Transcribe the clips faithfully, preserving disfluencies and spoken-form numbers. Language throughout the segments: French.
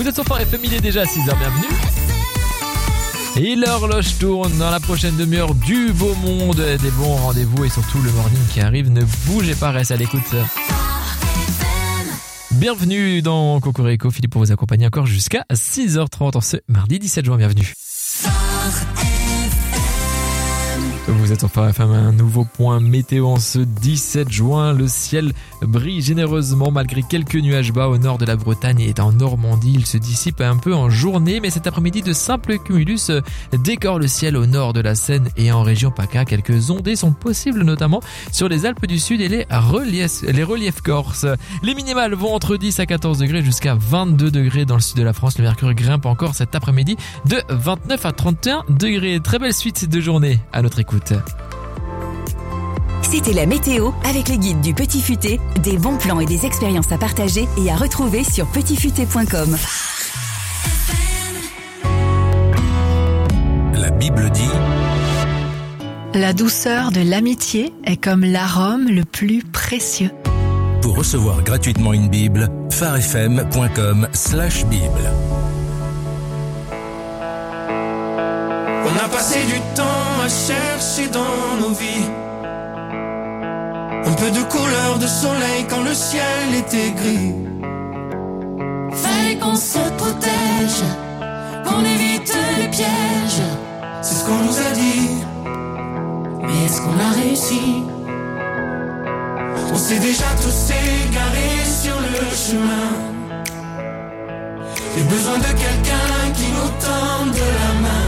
Vous êtes sur Fort F M, il est déjà six heures, bienvenue. Et l'horloge tourne dans la prochaine demi-heure, du beau monde, des bons rendez-vous et surtout le morning qui arrive. Ne bougez pas, restez à l'écoute. Bienvenue dans Cocorico, Philippe pour vous accompagner encore jusqu'à six heures trente en ce mardi dix-sept juin, bienvenue. Vous êtes sur Fort F M, un nouveau point météo en ce dix-sept juin. Le ciel brille généreusement malgré quelques nuages bas au nord de la Bretagne et en Normandie. Il se dissipe un peu en journée, mais cet après-midi, de simples cumulus décorent le ciel au nord de la Seine et en région PACA. Quelques ondées sont possibles, notamment sur les Alpes du Sud et les reliefs, les reliefs corses. Les minimales vont entre dix à quatorze degrés jusqu'à vingt-deux degrés dans le sud de la France. Le mercure grimpe encore cet après-midi de vingt-neuf à trente et un degrés. Très belle suite de journée à notre écoute. C'était la météo avec les guides du Petit Futé, des bons plans et des expériences à partager et à retrouver sur petit futé point com. La Bible dit: la douceur de l'amitié est comme l'arôme le plus précieux. Pour recevoir gratuitement une Bible, farfm point com slash bible. On a passé du temps à chercher dans nos vies un peu de couleur de soleil quand le ciel était gris. Fallait qu'on se protège, qu'on évite les pièges. C'est ce qu'on nous a dit, mais est-ce qu'on a réussi? On s'est déjà tous égarés sur le chemin. J'ai besoin de quelqu'un qui nous tende de la main.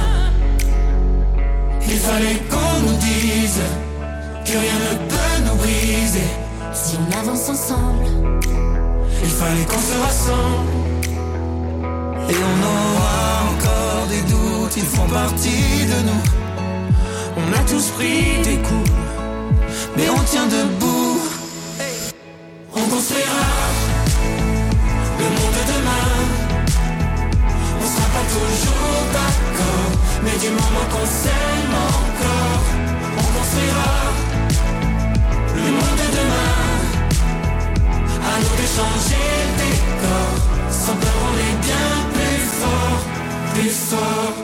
Il fallait qu'on nous dise que rien ne peut nous briser. Si on avance ensemble, il fallait qu'on se rassemble. Et on aura encore des doutes, ils font partie de nous. On a tous pris des coups, mais on tient debout. On construira le monde de demain. On sera pas toujours d'accord, mais du moment qu'on s'aime encore, on construira le monde de demain. À nous de changer le décor, sans peur on est bien plus fort, plus fort.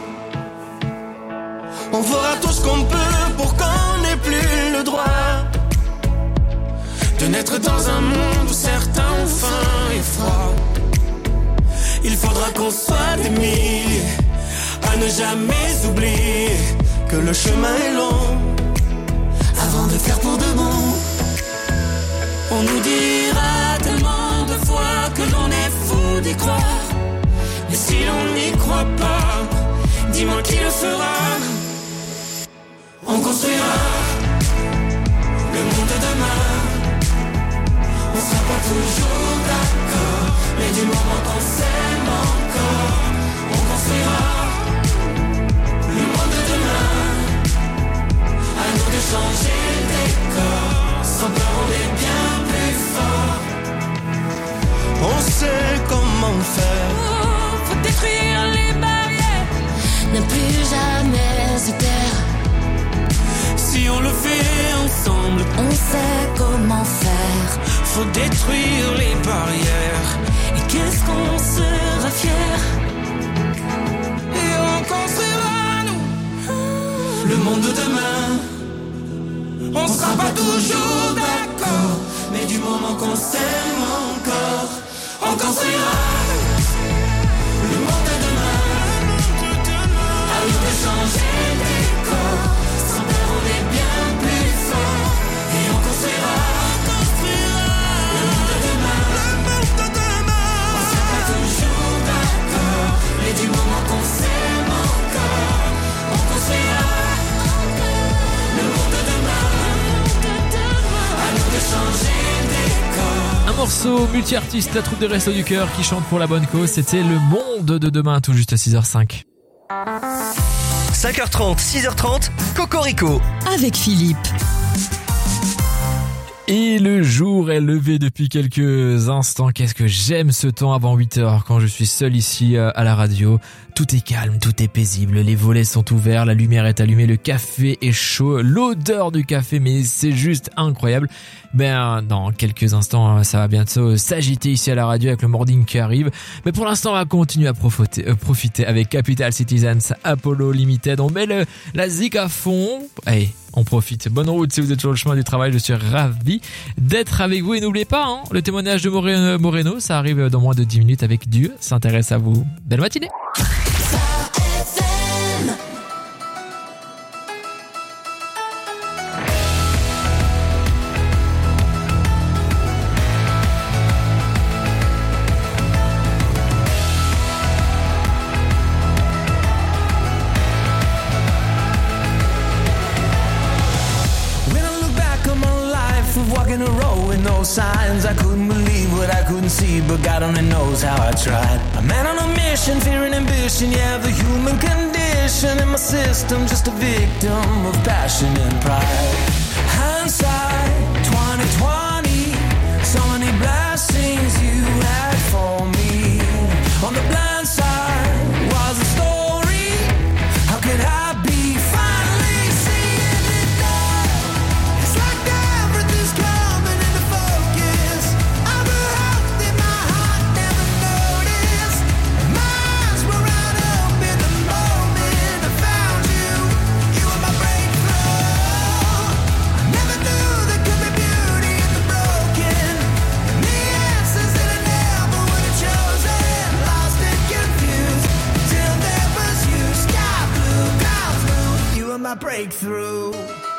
On fera tout ce qu'on peut pour qu'on n'ait plus le droit de naître dans un monde où certains ont faim et froid. Il faudra qu'on soit des milliers à ne jamais oublier que le chemin est long avant de faire pour de bon. On nous dira tellement de fois que l'on est fou d'y croire. Mais si l'on n'y croit pas, dis-moi qui le fera. On construira le monde de demain. On sera pas toujours d'accord, mais du moment qu'on s'aime encore, on construira le monde de demain. À nous de changer le décor, sans peur on est bien plus fort. On sait comment faire. oh, faut détruire les barrières, ne plus jamais se taire. Si on le fait ensemble, On sait comment faire, faut détruire les barrières. et qu'est-ce qu'on sera fier. Et on construira nous le monde de demain. On sera pas toujours d'accord, mais du moment qu'on s'aime encore, on construira le monde de demain. À nous de changer le décor, sans peur on est bien plus fort. Et on construira le monde de demain. On sera pas toujours d'accord, mais du moment qu'on s'aime encore, on construira le monde de demain. À nous de changer le décor. Un morceau multi-artiste, la troupe des Restos du Cœur qui chante pour la bonne cause. C'était le monde de demain, tout juste à six heures cinq. cinq heures trente, six heures trente, Cocorico. Avec Philippe. Et le jour est levé depuis quelques instants. Qu'est-ce que j'aime ce temps avant huit heures quand je suis seul ici à la radio. Tout est calme, tout est paisible, les volets sont ouverts, la lumière est allumée, le café est chaud, l'odeur du café, mais c'est juste incroyable. Ben, dans quelques instants, ça va bientôt s'agiter ici à la radio avec le morning qui arrive. Mais pour l'instant, on va continuer à profiter, euh, profiter avec Capital Citizens, Apollo Limited. On met le, la zik à fond. Allez, on profite. Bonne route si vous êtes sur le chemin du travail. Je suis ravi d'être avec vous. Et n'oubliez pas, hein, le témoignage de Moreno, Moreno, ça arrive dans moins de dix minutes avec Dieu s'intéresse à vous. Belle matinée. Walking a road with no signs. I couldn't believe what I couldn't see, but God only knows how I tried. A man on a mission, fear and ambition, yeah, the human condition. In my system, just a victim of passion and pride. Hindsight, twenty twenty, so many blessings you had for me. On the blind side was a story. How could I be finally seeing it now? It's like everything's coming into focus. I'm a heart that my heart never noticed. My eyes were right up in the moment I found you. You were my breakthrough. I never knew there could be beauty in the broken. And the answers that I never would have chosen. Lost and confused till there was you. Sky blue, clouds blue. You were my breakthrough.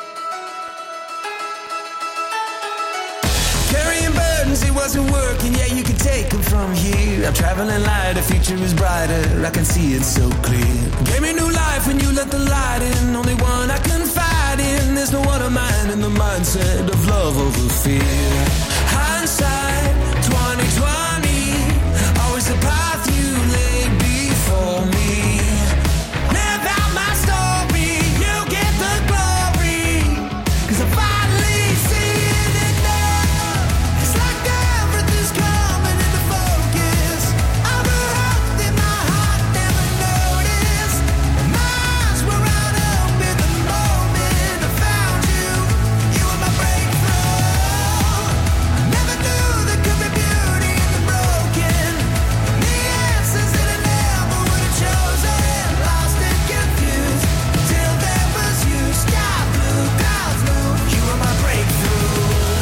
Carrying burdens, it wasn't working, yeah, you could take them from here. I'm traveling light, the future is brighter, I can see it so clear. Gave me new life when you let the light in, only one I confide in. There's no other mind in the mindset of love over fear. Hindsight, twenty twenty, always the path you laid before me. Live out my story, you get the glory, 'cause I finally see it now. It's like everything's coming into focus. I'm a heart that my heart never noticed. My eyes were right up in the moment I found you. You were my breakthrough. I never knew there could be beauty in the broken. And the answers that I never would have chosen. Lost and confused till there was you. Sky blue, clouds blue. You were my breakthrough.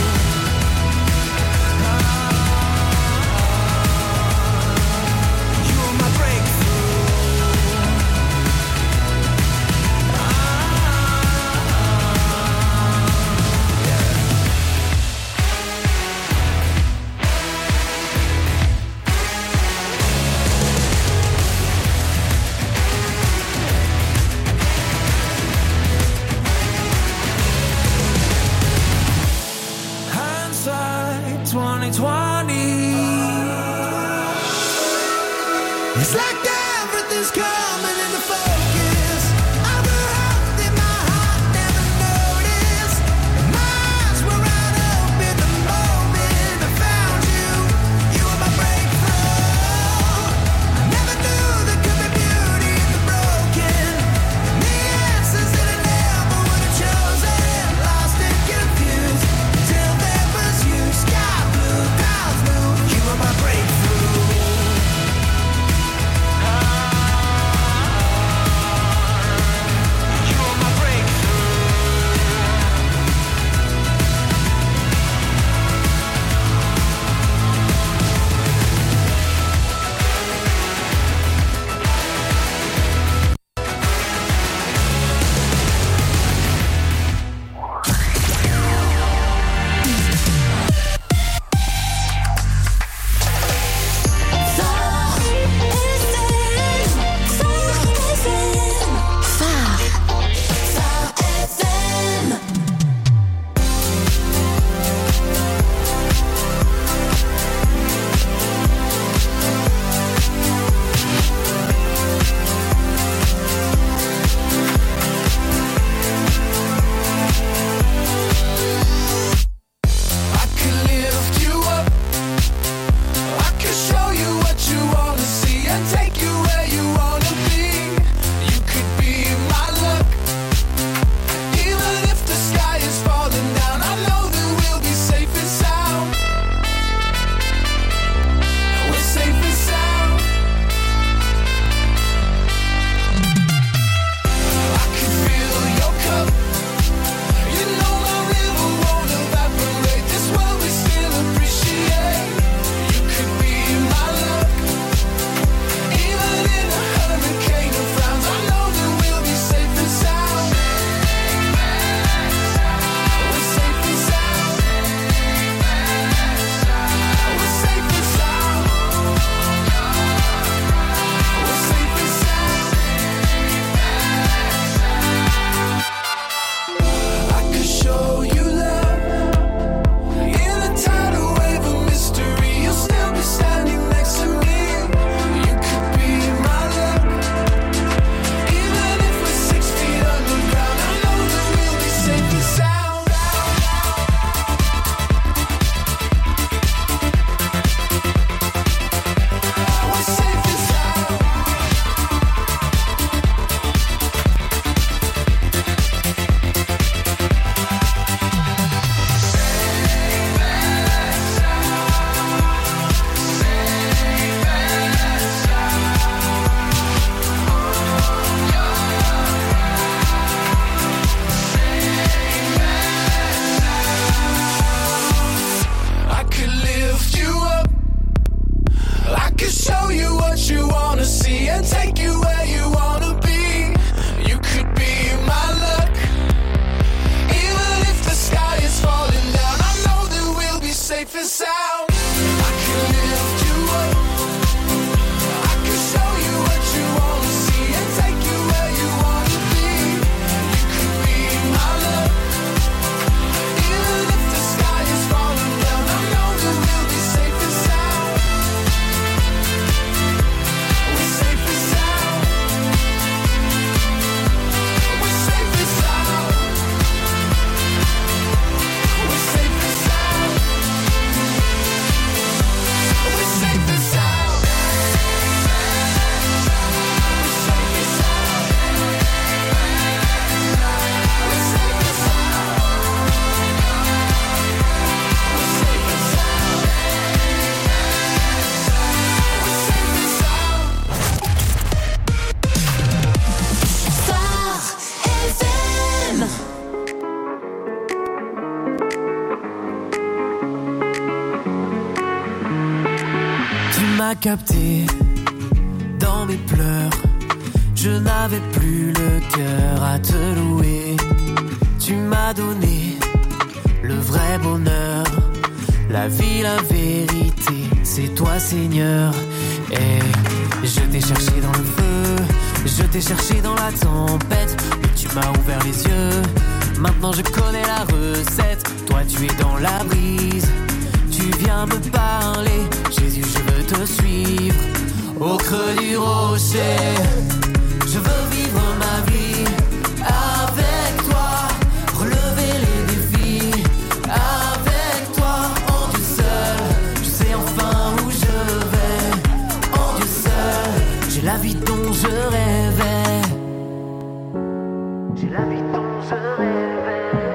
You were my breakthrough. Hindsight, twenty twenty. It's like everything's coming into focus. I'm a heart that my heart never noticed. My eyes were right up in the moment I found you. You were my breakthrough. I never knew there could be beauty in the broken. And the answers that I never would have chosen. Lost and confused till there was you. Sky blue, clouds blue. You were my breakthrough. show you what you wanna see and take you where you wanna be. You could be my luck. Even if the sky is falling down, I know that we'll be safe and sound. I can lift you up. I can show you what you wanna see and take you where you wanna be. You could be my luck. Even if the sky is falling down, I know that we'll be safe and sound. We're safe and sound. We're safe and sound. We're safe and sound. We're safe and sound. Tu m'as capté dans mes pleurs. Je n'avais plus le cœur à te louer. Tu m'as donné le vrai bonheur, la vie, la vérité. C'est toi, Seigneur. Et je t'ai cherché dans le feu, je t'ai cherché dans la tempête, mais tu m'as ouvert les yeux. Maintenant je connais la recette. Toi, tu es dans la brise. Tu viens me parler, Jésus, je veux te suivre. Au creux du rocher, je veux vivre ma vie avec toi, relever les défis avec toi. En Dieu seul, je sais enfin où je vais. En Dieu seul, j'ai la vie dont je rêvais. J'ai la vie dont je rêvais.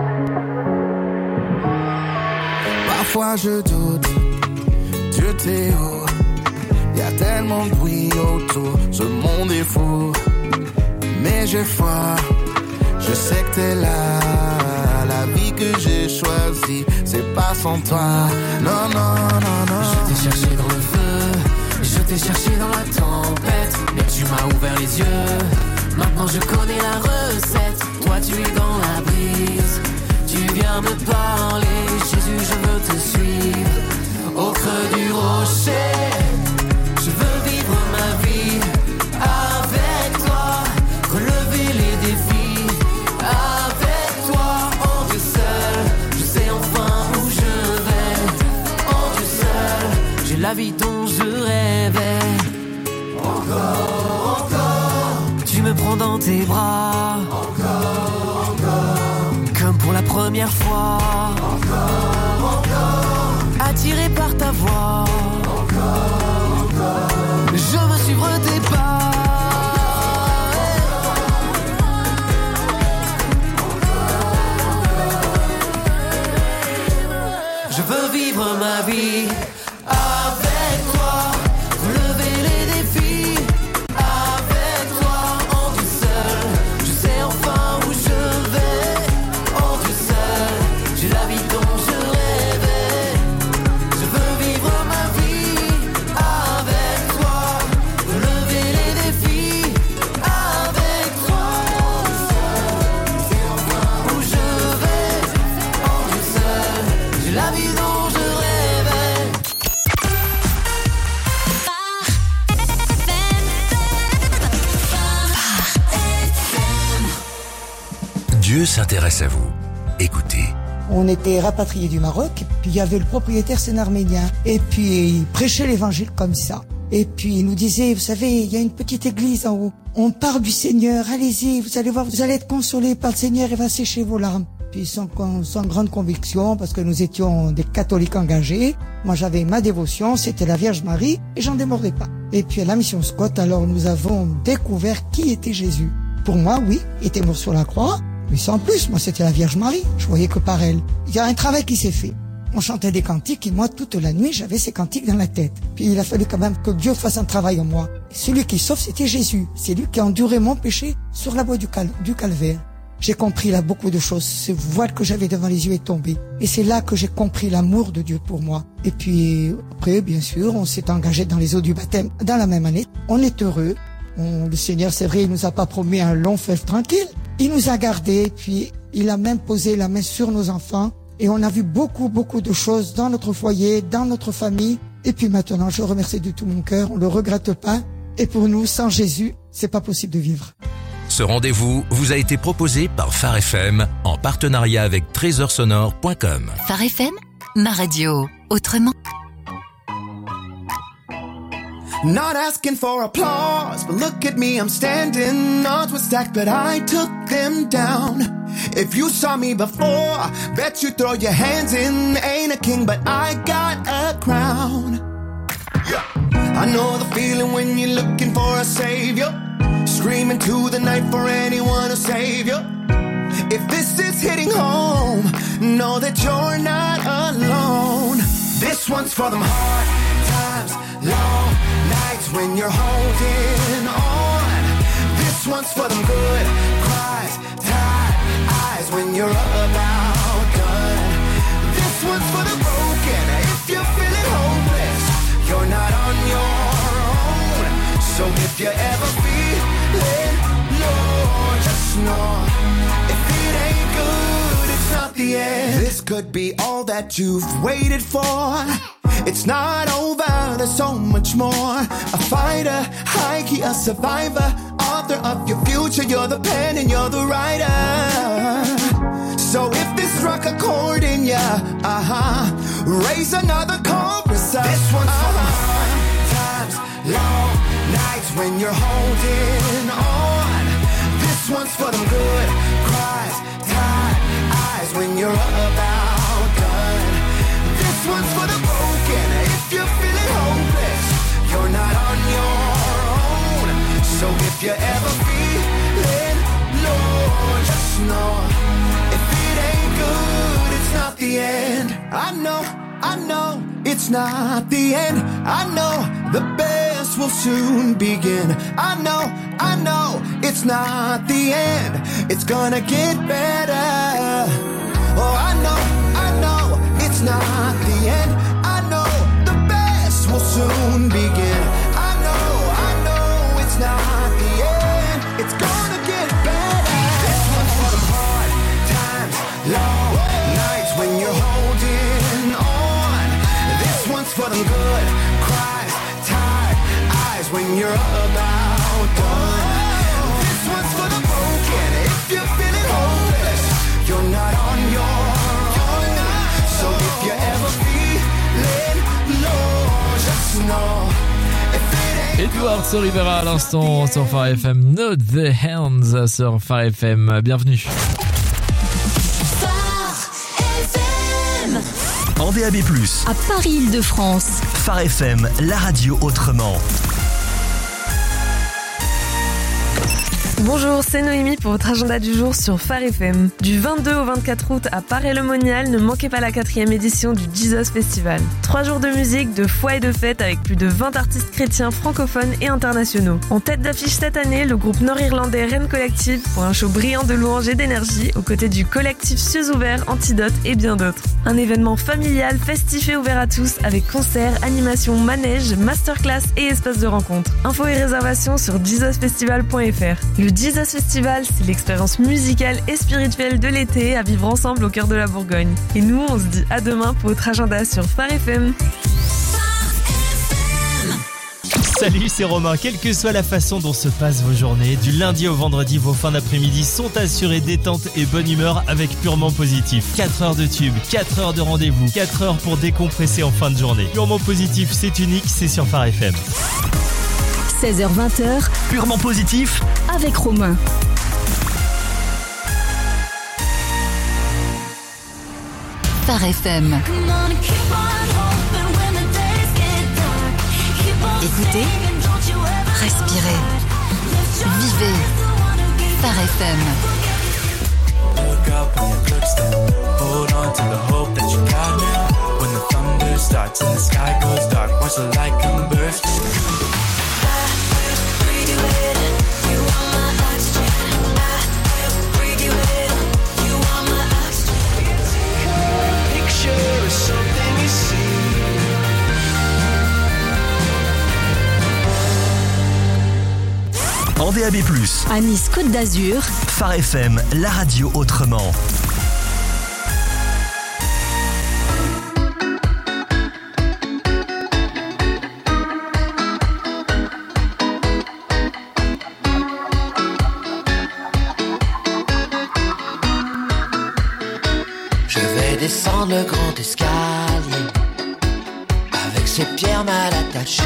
Parfois je doute, Dieu t'es haut. Y'a tellement de bruit autour, ce monde est fou. Mais j'ai foi, je sais que t'es là. La vie que j'ai choisie, c'est pas sans toi. Non, non, non, non. Je t'ai cherché dans le feu, je t'ai cherché dans la tempête, mais tu m'as ouvert les yeux. Maintenant je connais la recette. Toi tu es dans la brise. Tu viens me parler, Jésus, je veux te suivre. Au creux du rocher, je veux vivre ma vie avec toi, relever les défis avec toi. En Dieu seul, je sais enfin où je vais. En Dieu seul, j'ai la vie dont je rêvais. Encore, encore, tu me prends dans tes bras. Encore, encore, comme pour la première fois. Encore, encore, attiré par ta voix. Encore, encore, je veux suivre tes pas. Je veux vivre ma vie avec toi, relever les défis avec toi. En Dieu seul, je sais enfin où je vais. En Dieu seul, j'ai la vie dont je rêvais. Je veux vivre ma vie avec toi, relever les défis avec toi. Je sais enfin où je vais. En Dieu seul, j'ai la vie dont je rêvais. Dieu s'intéresse à vous. Écoutez. On était rapatriés du Maroc, puis il y avait le propriétaire, c'est un Arménien. Et puis il prêchait l'évangile comme ça. Et puis il nous disait, vous savez, il y a une petite église en haut. On parle du Seigneur, allez-y, vous allez voir, vous allez être consolés par le Seigneur et va sécher vos larmes. Puis sans, sans grande conviction, parce que nous étions des catholiques engagés. Moi j'avais ma dévotion, c'était la Vierge Marie, et j'en démordais pas. Et puis à la mission Scott, alors nous avons découvert qui était Jésus. Pour moi, oui, il était mort sur la croix. Mais sans plus, moi c'était la Vierge Marie, je voyais que par elle. Il y a un travail qui s'est fait. On chantait des cantiques et moi toute la nuit j'avais ces cantiques dans la tête. Puis il a fallu quand même que Dieu fasse un travail en moi. Et celui qui sauve c'était Jésus. C'est lui qui a enduré mon péché sur la voie du, cal- du calvaire. j'ai compris là beaucoup de choses. Ce voile que j'avais devant les yeux est tombé. Et c'est là que j'ai compris l'amour de Dieu pour moi. Et puis après, bien sûr, on s'est engagé dans les eaux du baptême dans la même année. On est heureux. On, le Seigneur, c'est vrai, il nous a pas promis un long fleuve tranquille. Il nous a gardés, puis il a même posé la main sur nos enfants. Et on a vu beaucoup, beaucoup de choses dans notre foyer, dans notre famille. Et puis maintenant, je remercie de tout mon cœur. On le regrette pas. Et pour nous, sans Jésus, c'est pas possible de vivre. Ce rendez-vous vous a été proposé par Phare F M en partenariat avec trésor sonore point com. Phare F M, ma radio, autrement. Not asking for applause, but look at me, I'm standing. Odds were stacked, but I took them down. If you saw me before, bet you throw your hands in. Ain't a king, but I got a crown. Yeah. I know the feeling when you're looking for a savior. Screaming to the night for anyone to save you. If this is hitting home, know that you're not alone. This one's for them hard times, long nights when you're holding on. This one's for them good cries, tired eyes when you're about done. This one's for the broken, if you're feeling hopeless, you're not on your own. So if you're ever feeling low, just know if it ain't good, it's not the end. This could be all that you've waited for. It's not over, there's so much more. A fighter, high key, a survivor. Author of your future, you're the pen and you're the writer. So if this struck a chord in ya, uh-huh, raise another chorus up. This one's uh-huh. for hard times, long nights when you're holding on. This one's for them good cries, tired eyes when you're about done. This one's for the broken, if you're feeling hopeless, you're not on your own. So if you're ever feeling low, just know if it ain't good, it's not the end. I know, I know, it's not the end. I know the best will soon begin. I know, I know, it's not the end. It's gonna get better. Oh, I know, I know, it's not the end. I know the best will soon begin. I know, I know, it's not the end. It's gonna get better. This one's for the hard times, long nights when you're holding on. This one's for them good cries, tired eyes when you're about done. This one's for the broken, if you're feeling hopeless, you're not on your own. So if you're ever feeling low, just know if it ain't Edward Rivera à l'instant sur Phare F M. Not the Hands sur Phare F M. Bienvenue. En D A B plus, À Paris-Île-de-France. Phare F M, la radio autrement. Bonjour, c'est Noémie pour votre agenda du jour sur Phare F M. Du vingt-deux au vingt-quatre août à Paray-le-Monial, ne manquez pas la quatrième édition du Jesus Festival. Trois jours de musique, de foi et de fête avec plus de vingt artistes chrétiens francophones et internationaux. En tête d'affiche cette année, le groupe nord-irlandais Rennes Collective pour un show brillant de louanges et d'énergie aux côtés du collectif Cieux Ouverts, Antidote et bien d'autres. Un événement familial, festif et ouvert à tous avec concerts, animations, manèges, masterclass et espaces de rencontre. Infos et réservations sur jesus festival point f r. Le Jesus Festival, c'est l'expérience musicale et spirituelle de l'été à vivre ensemble au cœur de la Bourgogne. Et nous, on se dit à demain pour votre agenda sur Phare F M. Salut, c'est Romain. Quelle que soit la façon dont se passent vos journées, du lundi au vendredi, vos fins d'après-midi sont assurées détente et bonne humeur avec Purement Positif. quatre heures de tube, quatre heures de rendez-vous, quatre heures pour décompresser en fin de journée. Purement Positif, c'est unique, c'est sur Phare F M. seize heures vingt, Purement Positif avec Romain. Phare F M. Écoutez, respirez, vivez. Phare F M. Look up when your clicks down. Hold on to the hope that you got now. When the thunder starts and the sky goes dark, watch the light come burst. I will breathe you in. You are my oxygen. I will breathe you in. en D A B plus. À Nice Côte d'Azur, Phare F M, la radio autrement. Je vais descendre le grand escalier avec ces pierres mal attachées.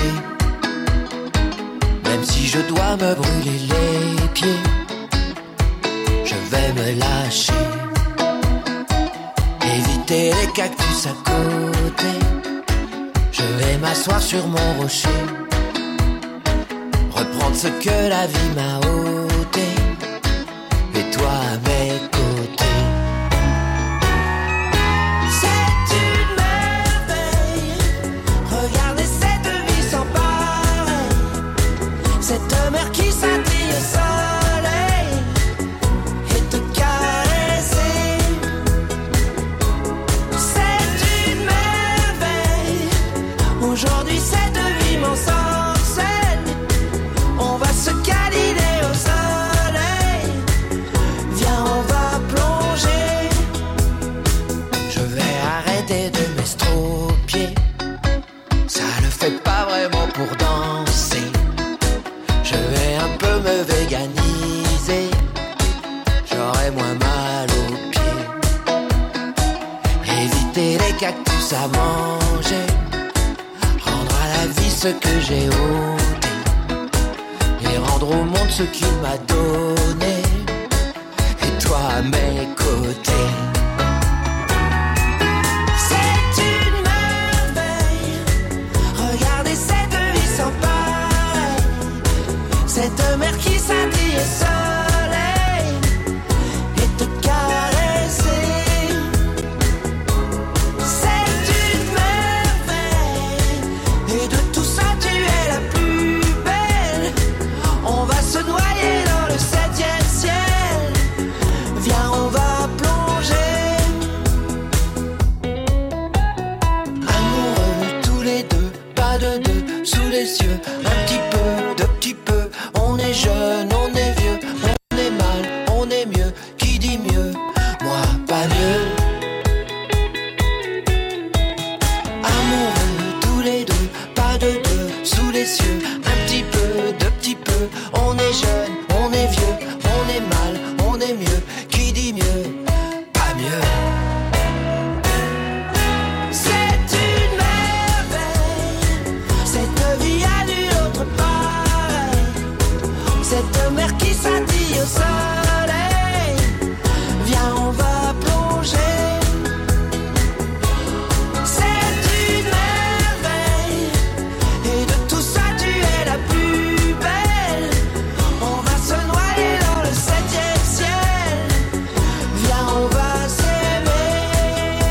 Même si je dois me brûler les pieds, je vais me lâcher. Éviter les cactus à côté, je vais m'asseoir sur mon rocher. Reprendre ce que la vie m'a ôté, et toi à mes côtés. C'est une merveille, regardez cette vie sans pareil. Cette mer qui scintille au soleil et te caresser. C'est une merveille, aujourd'hui cette vie m'ensorcelle. On va se câliner au soleil, viens on va plonger. Je vais arrêter de m'estropier, ça ne fait pas vraiment pour danser. Je vais un peu me véganiser, j'aurai moins mal aux pieds. Éviter les cactus à manger, rendre à la vie ce que j'ai ôté, et rendre au monde ce qu'il m'a donné, et toi à mes côtés. C'est une merveille, regardez cette vie sans pareil. Cette mer qui scintille au soleil et te caresser. C'est une merveille, et de tout ça tu es la plus belle. On va se noyer dans le septième ciel, viens on va plonger. Amoureux tous les deux, pas de deux, sous les cieux, un petit peu, de petit peu. On est jeune, on est vieux, on est mal, on est mieux. Qui dit mieux? Moi, pas mieux. Amoureux tous les deux, pas de deux, sous les cieux, un petit peu, de petit peu. On est jeune, on est vieux, on est mal, on est mieux. Qui dit mieux? Pas mieux. C'est une merveille, cette vie a nulle autre pareil. Cette mer qui scintille au soleil, viens on va plonger. C'est une merveille, et de tout ça tu es la plus belle. On va se noyer dans le septième ciel, viens on va s'aimer.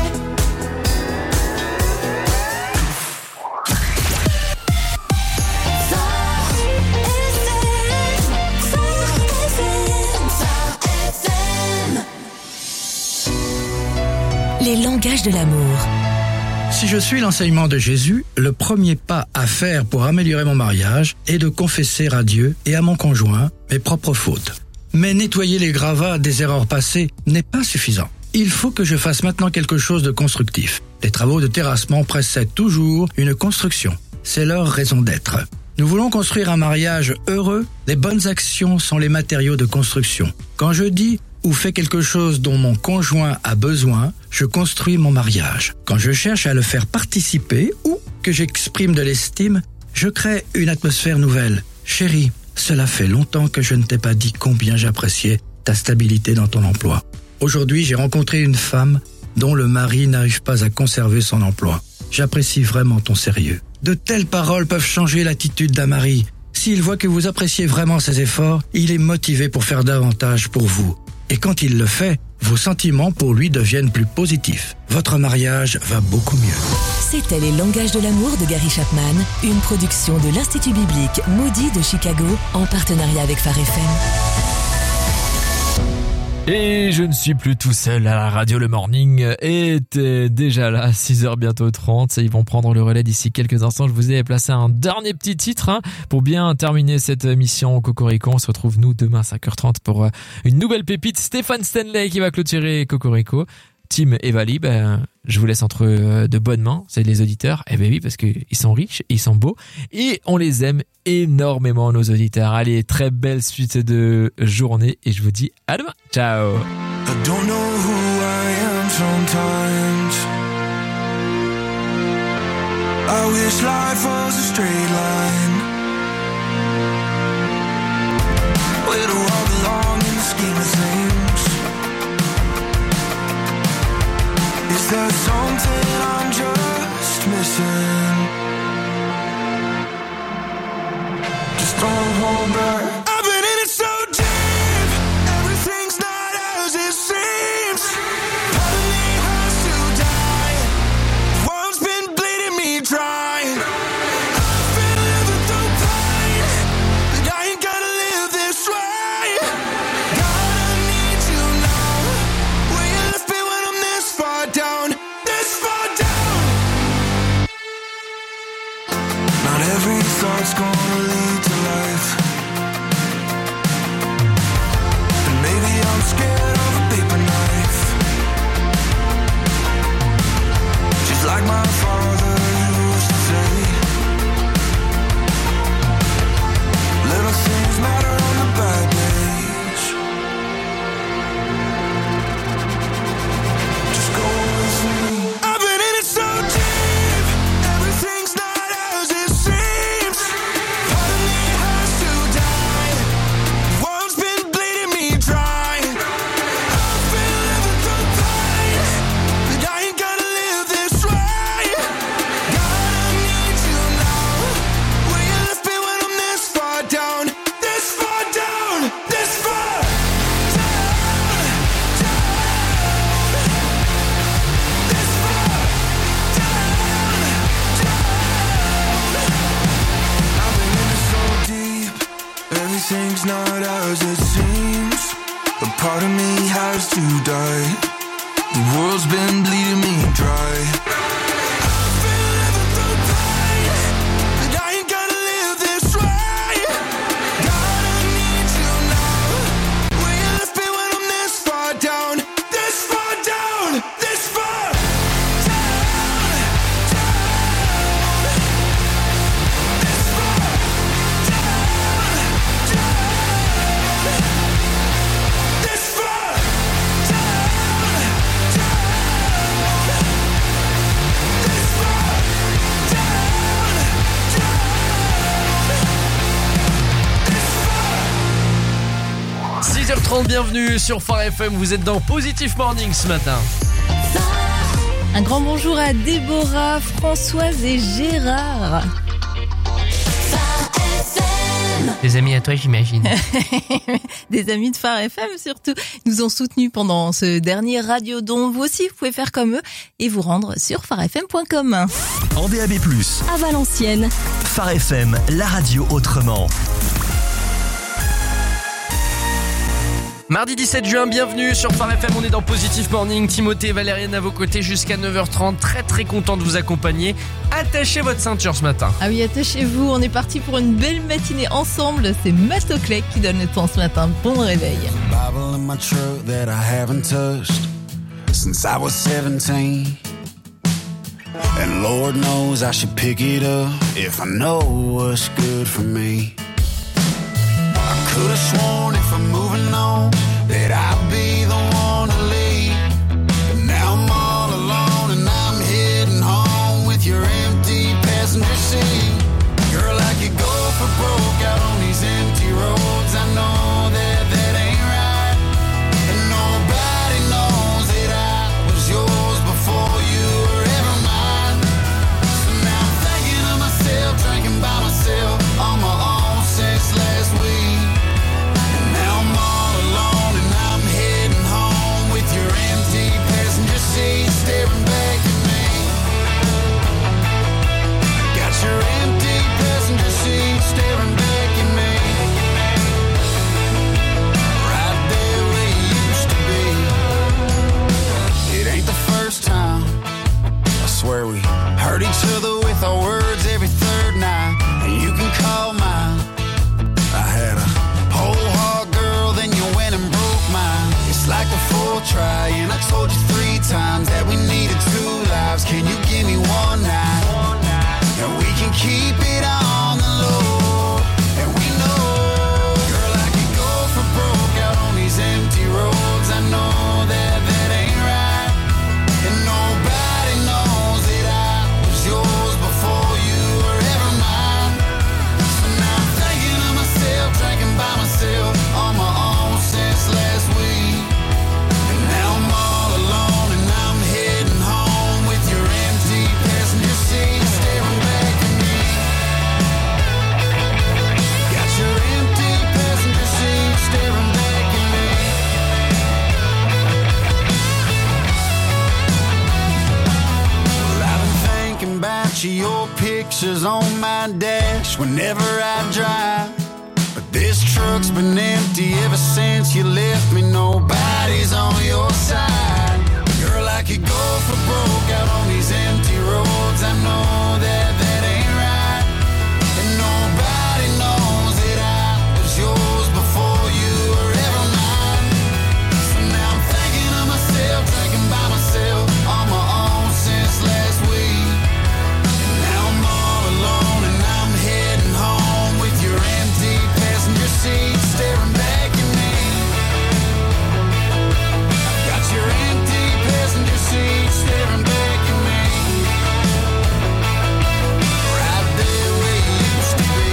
les langages de l'amour. Si je suis l'enseignement de Jésus, le premier pas à faire pour améliorer mon mariage est de confesser à Dieu et à mon conjoint mes propres fautes. Mais nettoyer les gravats des erreurs passées n'est pas suffisant. Il faut que je fasse maintenant quelque chose de constructif. Les travaux de terrassement précèdent toujours une construction. C'est leur raison d'être. Nous voulons construire un mariage heureux. Les bonnes actions sont les matériaux de construction. Quand je dis ou fais quelque chose dont mon conjoint a besoin, je construis mon mariage. Quand je cherche à le faire participer ou que j'exprime de l'estime, je crée une atmosphère nouvelle. Chérie, cela fait longtemps que je ne t'ai pas dit combien j'appréciais ta stabilité dans ton emploi. Aujourd'hui, j'ai rencontré une femme dont le mari n'arrive pas à conserver son emploi. J'apprécie vraiment ton sérieux. De telles paroles peuvent changer l'attitude d'un mari. S'il voit que vous appréciez vraiment ses efforts, il est motivé pour faire davantage pour vous. Et quand il le fait, vos sentiments pour lui deviennent plus positifs. Votre mariage va beaucoup mieux. C'était Les Langages de l'amour de Gary Chapman, une production de l'Institut biblique Moody de Chicago en partenariat avec Phare F M. Et je ne suis plus tout seul à la radio, le morning était déjà là, six heures bientôt trente. Ils vont prendre le relais d'ici quelques instants. Je vous ai placé un dernier petit titre hein, pour bien terminer cette mission Cocorico. On se retrouve nous demain cinq heures trente pour une nouvelle pépite. Stéphane Stanley qui va clôturer Cocorico. Tim et Vali, ben, je vous laisse entre de bonnes mains, c'est les auditeurs. Eh ben oui, parce qu'ils sont riches, ils sont beaux et on les aime énormément, nos auditeurs. Allez, très belle suite de journée et je vous dis à demain. Ciao. I don't know who I am sometimes. I wish life was a straight line. Where do I belong in the scheme of things? Is there something I'm just missing? Just don't hold back. I've been in it so deep, everything's not as it seems. Part of me has to die. The world's been bleeding me dry. I've been living through pain, but I ain't gonna live this way. God, I need you now. Will you lift me when I'm this far down, this far down? Not every thought's gonna lead to life. And maybe I'm scared of a paper knife. Just like my father used to say, little things matter on the bad days. Just go with me. I've been in it so deep, everything's not as it seems. Part of me has to die. The world's been bleeding me dry. I've been living through pain, but I ain't gonna live this way. God, I need you now. Will you lift me when I'm this far down, this far down, this far down, down, this far down, down. I've been in it so deep, everything's not as it seems. But part of me has to die. The world's been bleeding me dry. I've been living through pain, but I ain't gonna live this way. God, I need you now. Will you lift me when I'm this far down, this far down, this far down, down, this far down, down, this far six heures trente, bienvenue sur Phare F M, vous êtes dans Positive Morning ce matin. Un grand bonjour à Déborah, Françoise et Gérard. Des amis à toi, j'imagine. Des amis de Phare F M surtout. Ils nous ont soutenus pendant ce dernier radiodon. Vous aussi, vous pouvez faire comme eux et vous rendre sur phare f m point com. En D A B plus, À Valenciennes. Phare F M, la radio autrement. Mardi dix-sept juin, bienvenue sur Phare F M, on est dans Positive Morning. Timothée et Valériane à vos côtés jusqu'à neuf heures trente. Très très content de vous accompagner. Attachez votre ceinture ce matin. Ah oui, attachez-vous, on est parti pour une belle matinée ensemble. C'est Matt O'Clay qui donne le temps ce matin. Bon réveil. Bible in my truck that I haven't touched since I was seventeen. And Lord knows I should pick it up if I know what's good for me. I could have sworn if I'm moving on that I'd be the one to lead. But now I'm all alone and I'm heading home with your empty passenger seat. Girl, I could go for broke out on these empty roads. I know that that ain't right. And nobody knows that I was yours before you were ever mine. So now I'm thinking of myself, drinking by myself on my own since last week. And now I'm all alone and I'm heading home. Told you three times that we needed two lives. Can you give me one night? And we can keep it on the low. And we know, girl, I could go for broke out on these empty roads. I know that that ain't right. And nobody knows that I was yours before you were ever mine. So now I'm thinking of myself, drinking by myself on my own since last week. And now I'm all alone and I'm heading home with your empty passenger seat staring back at me. Got your empty passenger seat staring back at me. Well, I've been thinking about you, your pictures on my dash whenever I drive. But this truck's been empty ever since you left me. Nobody's on your side. Girl, I could go for broke out on these empty roads. I know that that ain't right. And nobody knows that I was yours before you were ever mine. So now I'm thinking of myself, drinking by myself on my own since last week. And now I'm all alone and I'm heading home with your empty passenger seat staring back at me. Got your empty passenger seat staring back at me. Right there where you used to be.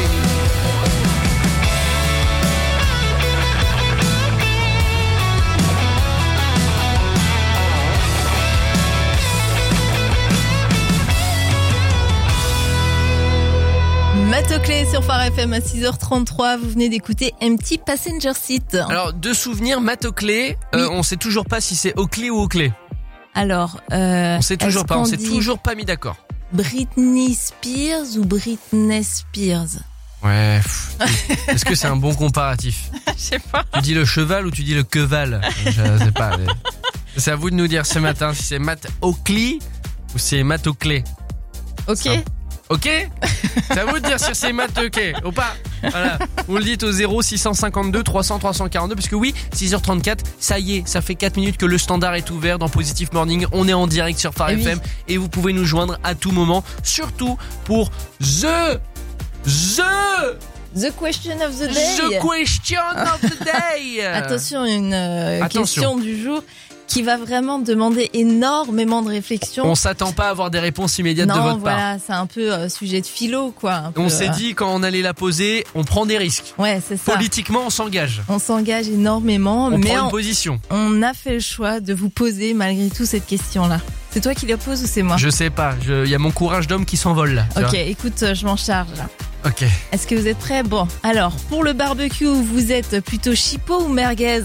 Matoclé sur Phare F M à six heures trente-trois. Vous venez d'écouter Empty Passenger Seat. Alors, de souvenirs, Matoclé, euh, on sait toujours pas si c'est Oakley ou Oakley. Alors, euh, On sait toujours est-ce pas, on qu'on s'est dit toujours pas mis d'accord. Britney Spears ou Britney Spears? Ouais. pff, Est-ce que c'est un bon comparatif? Je sais pas. Tu dis le cheval ou tu dis le queval? Je sais pas. mais C'est à vous de nous dire ce matin si c'est Matt Oakley ou c'est Matt Oakley. Ok. Ok? C'est à vous de dire si c'est Matt Oakley ou pas. Voilà. Vous le dites au zéro six cent cinquante-deux trois cents trois cent quarante-deux puisque oui, six heures trente-quatre, ça y est, ça fait quatre minutes que le standard est ouvert dans Positive Morning. On est en direct sur Phare Eh oui. F M et vous pouvez nous joindre à tout moment, surtout pour The The The question of the day. The question of the day. Attention, une euh, Attention. question du jour qui va vraiment demander énormément de réflexion. On s'attend pas à avoir des réponses immédiates non, de votre voilà, c'est un peu euh, sujet de philo, quoi. un part. peu, On s'est euh, dit quand on allait la poser, on prend des risques. Ouais, c'est ça. Politiquement, on s'engage. On s'engage énormément, On mais prend une on, position. on a fait le choix de vous poser malgré tout cette question-là. C'est toi qui la poses ou c'est moi? Je sais pas, il y a mon courage d'homme qui s'envole là. tu Ok, vois. écoute, euh, je m'en charge là. Ok. Est-ce que vous êtes prêts? Bon, alors, pour le barbecue, vous êtes plutôt chipot ou merguez?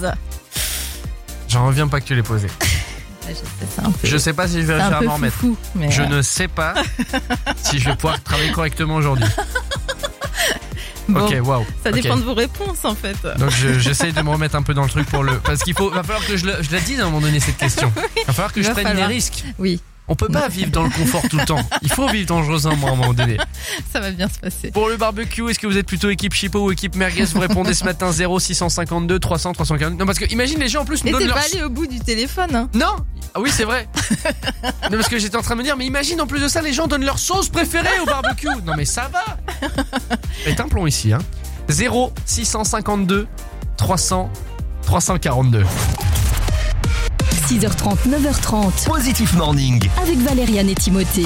J'en reviens pas que tu l'aies posé. Je sais, c'est un peu, Je sais pas si je vais c'est un réussir à peu m'en remettre. foufou, mais Je euh, ne sais pas si je vais pouvoir travailler correctement aujourd'hui. bon, Ok, waouh. ça Ok. dépend de vos réponses en fait. Donc je- j'essaye de me remettre un peu dans le truc pour le. Parce qu'il faut, va falloir que je, le, je la dise à un moment donné cette question. Va falloir que Il je va prenne falloir. des risques. Oui, On peut pas vivre dans le confort tout le temps. Il faut vivre dangereusement à un moment donné. ça va bien se passer. Pour le barbecue, est-ce que vous êtes plutôt équipe chipot ou équipe merguez? Vous répondez ce matin zéro six cent cinquante-deux trois cents trois cent quarante. Non, parce que imagine les gens en plus nous Et donnent t'es leur. pas allé au bout du téléphone, hein? Non. Ah oui, c'est vrai. Non, parce que j'étais en train de me dire, mais imagine en plus de ça, les gens donnent leur sauce préférée au barbecue. Non, mais ça va. Faites un plomb ici, hein. zéro six cent cinquante-deux trois cents trois cent quarante-deux. six heures trente, neuf heures trente. Positive Morning. Avec Valériane et Timothée.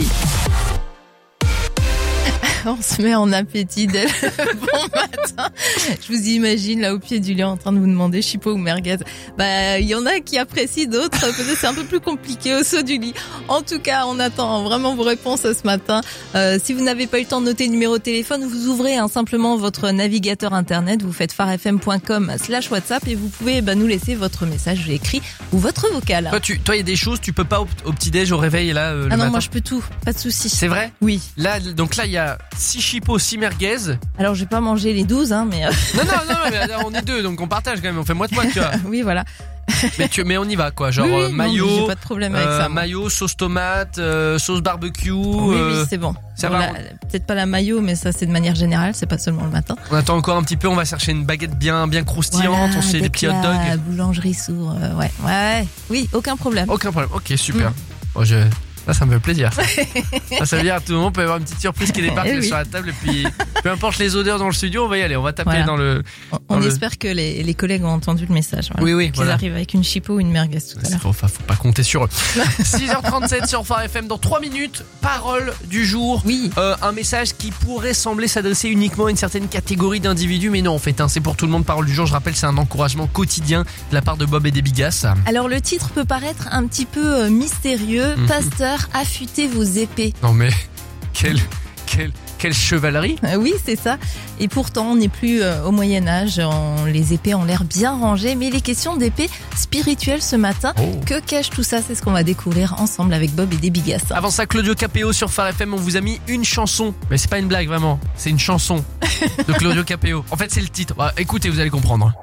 On se met en appétit dès le bon matin. Je vous imagine là au pied du lit en train de vous demander chipot ou merguez. Bah, il y en a qui apprécient, d'autres peut-être c'est un peu plus compliqué au saut du lit. En tout cas, on attend vraiment vos réponses ce matin. Euh, si vous n'avez pas eu le temps de noter le numéro de téléphone, vous ouvrez hein, simplement votre navigateur internet, vous faites pharefm.com slash WhatsApp et vous pouvez bah, nous laisser votre message écrit ou votre vocal. Toi, tu, toi, il y a des choses, tu peux pas au, au petit-déj, au réveil, là, euh, le Ah non, matin. moi je peux tout, pas de souci. C'est vrai? Oui. Là, donc là, il y a six chipots, six merguez. Alors j'ai pas mangé les douze, hein, mais... euh, Non, non, non, mais on est deux, donc on partage quand même, on fait moite-moite, tu vois. oui, voilà. mais, tu, mais on y va quoi, genre oui, oui, euh, non, mayo, j'ai pas de problème avec euh, ça, moi. mayo, sauce tomate, euh, sauce barbecue. Oui, euh, oui, c'est bon. Ça Bon, va. la- peut-être pas la mayo, mais ça c'est de manière générale, c'est pas seulement le matin. On attend encore un petit peu, on va chercher une baguette bien, bien croustillante, Voilà, on se fait des petits hot Decla, dogs. boulangerie sourd, euh, ouais, ouais, ouais. Oui, aucun problème. Aucun problème. Ok, super. Mm. Bon, je... Là, ça me fait plaisir. Ça, ça, ça veut dire à tout moment, on peut y avoir une petite surprise qui débarque Eh oui. sur la table et puis peu importe les odeurs dans le studio, on va y aller. On va taper Voilà. dans le. On, dans on le- espère que les, les collègues ont entendu le message. Voilà. Oui, oui, Qu'ils voilà. arrivent avec une chipot ou une merguez tout à l'heure. Faut, faut, faut pas compter sur eux. six heures trente-sept sur Phare F M. Dans trois minutes, parole du jour. Oui. Euh, un message qui pourrait sembler s'adresser uniquement à une certaine catégorie d'individus, mais non, en fait, hein, c'est pour tout le monde. Parole du jour, je rappelle, c'est un encouragement quotidien de la part de Bob et des Bigas. Alors le titre peut paraître un petit peu euh, mystérieux. Mhm. Pasteur, affûtez vos épées. Non mais, quelle, quelle, quelle chevalerie. Euh, Oui, c'est ça. Et pourtant, on n'est plus euh, au Moyen-Âge. On- Les épées ont l'air bien rangées. Mais il est question d'épées spirituelles ce matin. Oh. Que cache tout ça? C'est ce qu'on va découvrir ensemble avec Bob et des Bigas. Avant ça, Claudio Capéo sur Phare F M, on vous a mis une chanson. Mais c'est pas une blague vraiment, c'est une chanson de Claudio Capéo. En fait, c'est le titre. Bah, écoutez, vous allez comprendre.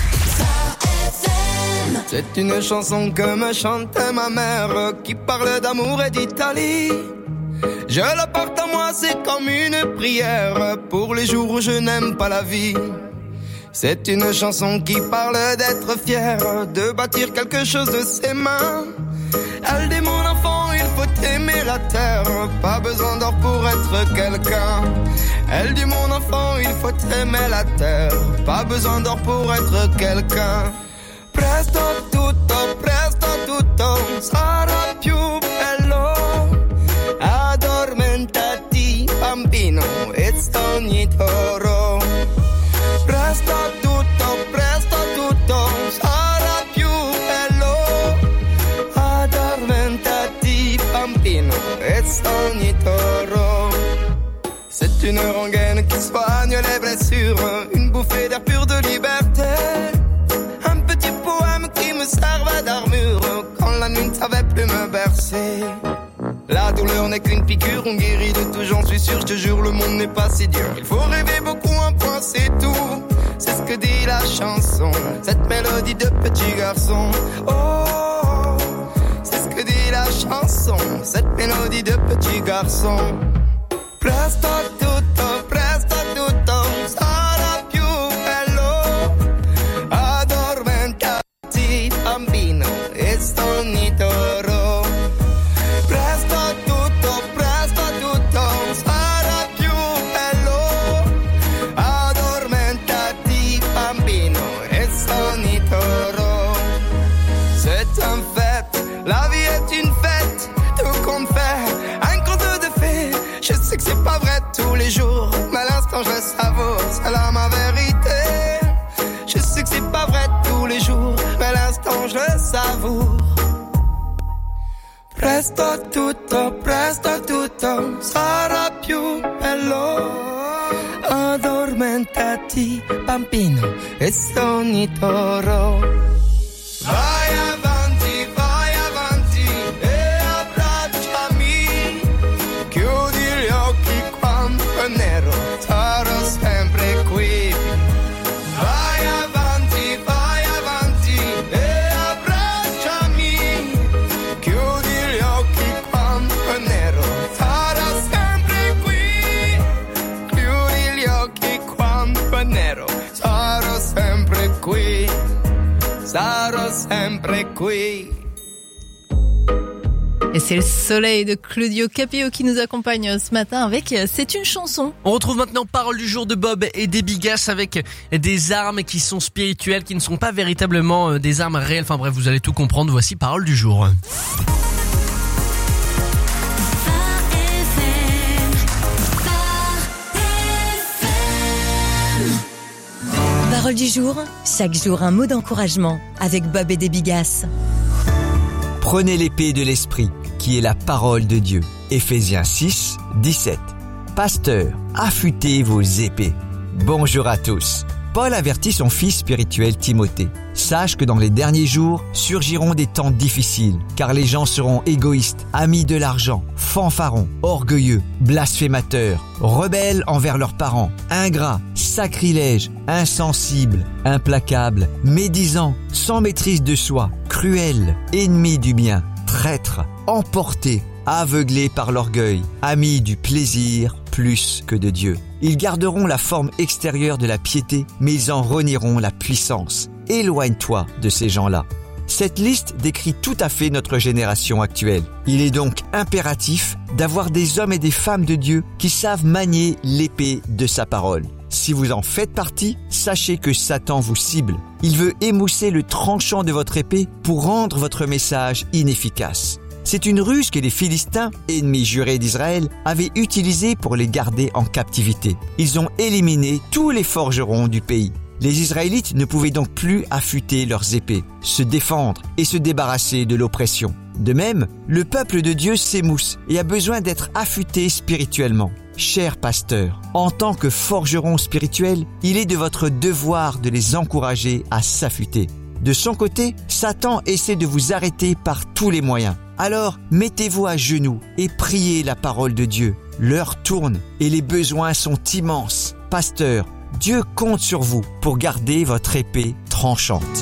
C'est une chanson que me chantait ma mère qui parle d'amour et d'Italie. Je la porte à moi, c'est comme une prière pour les jours où je n'aime pas la vie. C'est une chanson qui parle d'être fier, de bâtir quelque chose de ses mains. Elle dit mon enfant, il faut aimer la terre, pas besoin d'or pour être quelqu'un. Elle dit mon enfant, il faut aimer la terre, pas besoin d'or pour être quelqu'un. Presto tutto, presto tutto sarà più bello. Addormentati bambino e sogni toro. Presto tutto, presto tutto sarà più bello. Addormentati bambino e sogni toro. C'est une rengaine qui soigne les blessures, une bouffée d'air pur de liberté. Un petit poème qui me servait d'armure quand la nuit ne savait plus me bercer. La douleur n'est qu'une piqûre, on guérit de tout, j'en suis sûr, je te jure, le monde n'est pas si dur. Il faut rêver beaucoup, un point c'est tout. C'est ce que dit la chanson, cette mélodie de petit garçon. Oh, c'est ce que dit la chanson, cette mélodie de petit garçon. Presto tutto, presto tutto sarà più bello. Addormentati bambino e sogni toro. Presto tutto, presto tutto sarà più bello. Addormentati bambino e sogni toro. C'est un fait, la vie est une fête, tout compte fait, un conte de fées. Je sais que c'est pas vrai tous les jours, mais à l'instant je le savoure, c'est là ma vérité. Je sais que c'est pas vrai tous les jours, mais à l'instant je le savoure. Presto tutto, presto tutto sarà più bello. Addormentati bambino e sogni toro. Vai avanti, vai avanti e abbracciami. Chiudi gli occhi quando è nero, sarò sempre qui. Vai avanti, vai avanti e abbracciami. Chiudi gli occhi quando è nero, sarò sempre qui. Chiudi gli occhi quando è nero, sarò sempre qui. Sarò sempre qui. Et c'est le soleil de Claudio Capéo qui nous accompagne ce matin avec euh, C'est une chanson. On retrouve maintenant Parole du jour de Bob et des Bigas avec des armes qui sont spirituelles, qui ne sont pas véritablement euh, des armes réelles. Enfin bref, vous allez tout comprendre. Voici Parole du jour. Parole du jour, chaque jour un mot d'encouragement avec Bob et des Bigas. Prenez l'épée de l'esprit, qui est la parole de Dieu. Éphésiens six, dix-sept. Pasteur, affûtez vos épées. Bonjour à tous. Paul avertit son fils spirituel Timothée. Sache que dans les derniers jours surgiront des temps difficiles, car les gens seront égoïstes, amis de l'argent, fanfarons, orgueilleux, blasphémateurs, rebelles envers leurs parents, ingrats, sacrilèges, insensibles, implacables, médisants, sans maîtrise de soi, cruels, ennemis du bien, traîtres, emportés, aveuglés par l'orgueil, amis du plaisir plus que de Dieu. Ils garderont la forme extérieure de la piété, mais ils en renieront la puissance. Éloigne-toi de ces gens-là. Cette liste décrit tout à fait notre génération actuelle. Il est donc impératif d'avoir des hommes et des femmes de Dieu qui savent manier l'épée de sa parole. Si vous en faites partie, sachez que Satan vous cible. Il veut émousser le tranchant de votre épée pour rendre votre message inefficace. C'est une ruse que les Philistins, ennemis jurés d'Israël, avaient utilisée pour les garder en captivité. Ils ont éliminé tous les forgerons du pays. Les Israélites ne pouvaient donc plus affûter leurs épées, se défendre et se débarrasser de l'oppression. De même, le peuple de Dieu s'émousse et a besoin d'être affûté spirituellement. Chers pasteurs, en tant que forgerons spirituels, il est de votre devoir de les encourager à s'affûter. De son côté, Satan essaie de vous arrêter par tous les moyens. Alors, mettez-vous à genoux et priez la parole de Dieu. L'heure tourne et les besoins sont immenses. Pasteurs, Dieu compte sur vous pour garder votre épée tranchante.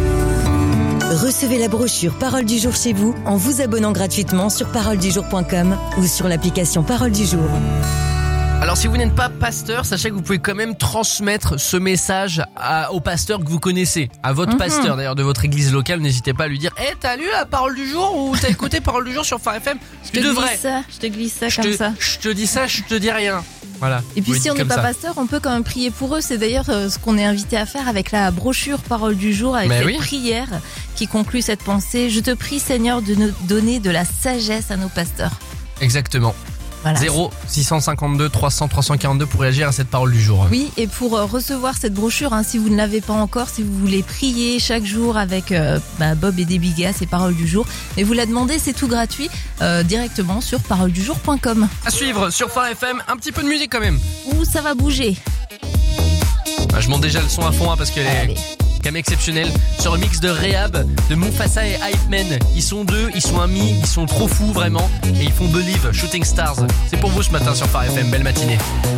Recevez la brochure Parole du jour chez vous en vous abonnant gratuitement sur parole du jour point com ou sur l'application Parole du jour. Alors si vous n'êtes pas pasteur, sachez que vous pouvez quand même transmettre ce message à, au pasteur que vous connaissez, à votre mm-hmm. pasteur d'ailleurs de votre église locale. N'hésitez pas à lui dire « Eh, hey, t'as lu la parole du jour ou t'as écouté parole du jour sur Phare F M ?» Je te glisse ça, je te glisse ça je comme te, ça. Je te dis ça, je te dis rien. Voilà. Et puis si on n'est pas ça. pasteur, on peut quand même prier pour eux. C'est d'ailleurs ce qu'on est invité à faire avec la brochure Parole du jour, avec cette oui. prière qui conclut cette pensée. Je te prie Seigneur de nous donner de la sagesse à nos pasteurs. Exactement. Voilà. zéro six cent cinquante-deux trois cents trois cent quarante-deux pour réagir à cette parole du jour. Oui, et pour euh, recevoir cette brochure, hein, si vous ne l'avez pas encore, si vous voulez prier chaque jour avec euh, bah, Bob et Debiga, c'est Parole du jour, mais vous la demandez, c'est tout gratuit, euh, directement sur parole du jour point com. À suivre sur Phare F M, un petit peu de musique quand même. Ouh, ça va bouger. Bah, je monte déjà le son à fond hein, parce qu'elle est... quand même exceptionnel, sur le mix de Rehab, de Mufasa et Hype Man. Ils sont deux, ils sont amis, ils sont trop fous vraiment, et ils font Believe, Shooting Stars. C'est pour vous ce matin sur Phare F M, belle matinée.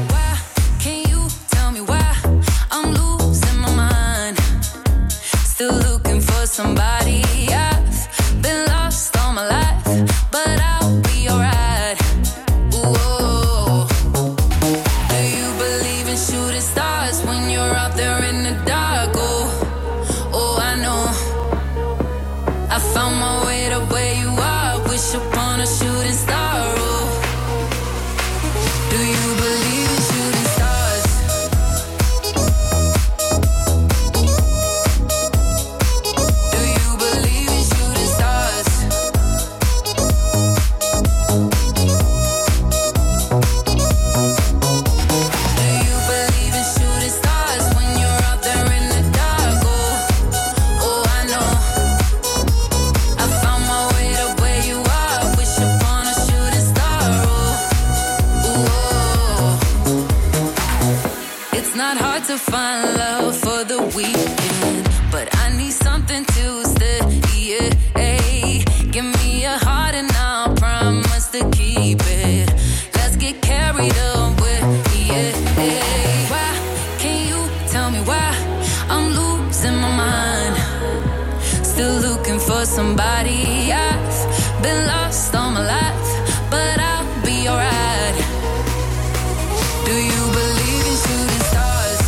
Somebody I've been lost all my life, but I'll be alright. Do you believe in shooting stars?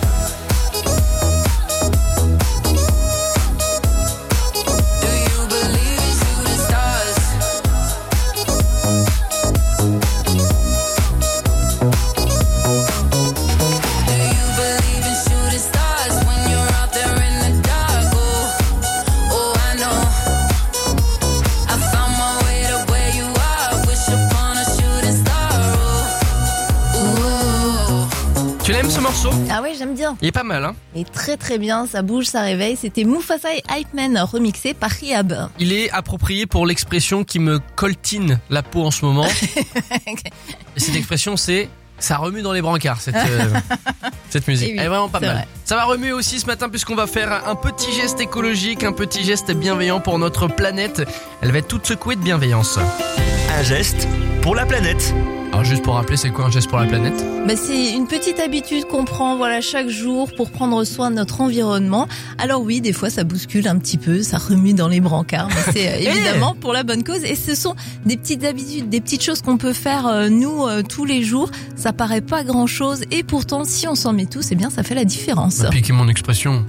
Do you believe in shooting stars? Do you believe in shooting stars when you're out there in the dark? Oh, oh, I know. Tu l'aimes ce morceau? Ah ouais, j'aime bien. Il est pas mal, hein? Il est très très bien, ça bouge, ça réveille. C'était Mufasa et Hype Man remixé par Rehab. Il est approprié pour l'expression qui me coltine la peau en ce moment. Et cette expression, c'est Ça remue dans les brancards cette, euh, cette musique. Eh oui, Elle est vraiment pas c'est mal. vrai. Ça va remuer aussi ce matin puisqu'on va faire un petit geste écologique, un petit geste bienveillant pour notre planète. Elle va être toute secouée de bienveillance. Un geste pour la planète. Alors juste pour rappeler, c'est quoi un geste pour la planète ? Bah, c'est une petite habitude qu'on prend voilà chaque jour pour prendre soin de notre environnement. Alors oui, des fois ça bouscule un petit peu, ça remue dans les brancards, mais c'est euh, évidemment pour la bonne cause. Et ce sont des petites habitudes, des petites choses qu'on peut faire euh, nous euh, tous les jours. Ça paraît pas grand chose et pourtant si on s'en met tous, eh bien ça fait la différence. Bah, piquez mon expression.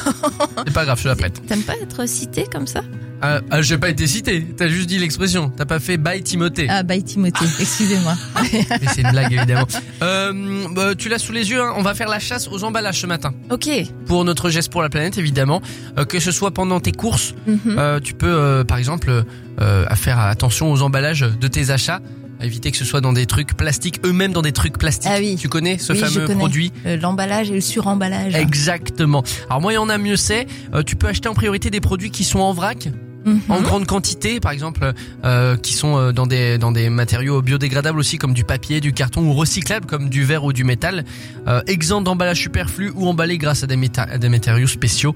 C'est pas grave, je la prête. T'aimes pas être cité comme ça ? Ah, ah, j'ai pas été cité, t'as juste dit l'expression. T'as pas fait bye Timothée. Ah bye Timothée, excusez-moi. Mais c'est une blague évidemment. Euh, bah, tu l'as sous les yeux, hein. On va faire la chasse aux emballages ce matin. Ok. Pour notre geste pour la planète évidemment. Euh, que ce soit pendant tes courses, Mhm. euh, tu peux euh, par exemple euh, à faire attention aux emballages de tes achats. À éviter que ce soit dans des trucs plastiques, eux-mêmes dans des trucs plastiques. Ah oui. Tu connais ce Oui, je fameux connais. produit ? Euh, L'emballage et le suremballage. Exactement. Alors moins il y en a, mieux c'est. Euh, tu peux acheter en priorité des produits qui sont en vrac. Mhm. En grande quantité, par exemple, euh, qui sont euh, dans des dans des matériaux biodégradables aussi, comme du papier, du carton, ou recyclables comme du verre ou du métal, euh, exempt d'emballage superflu ou emballé grâce à des, méta- à des matériaux spéciaux.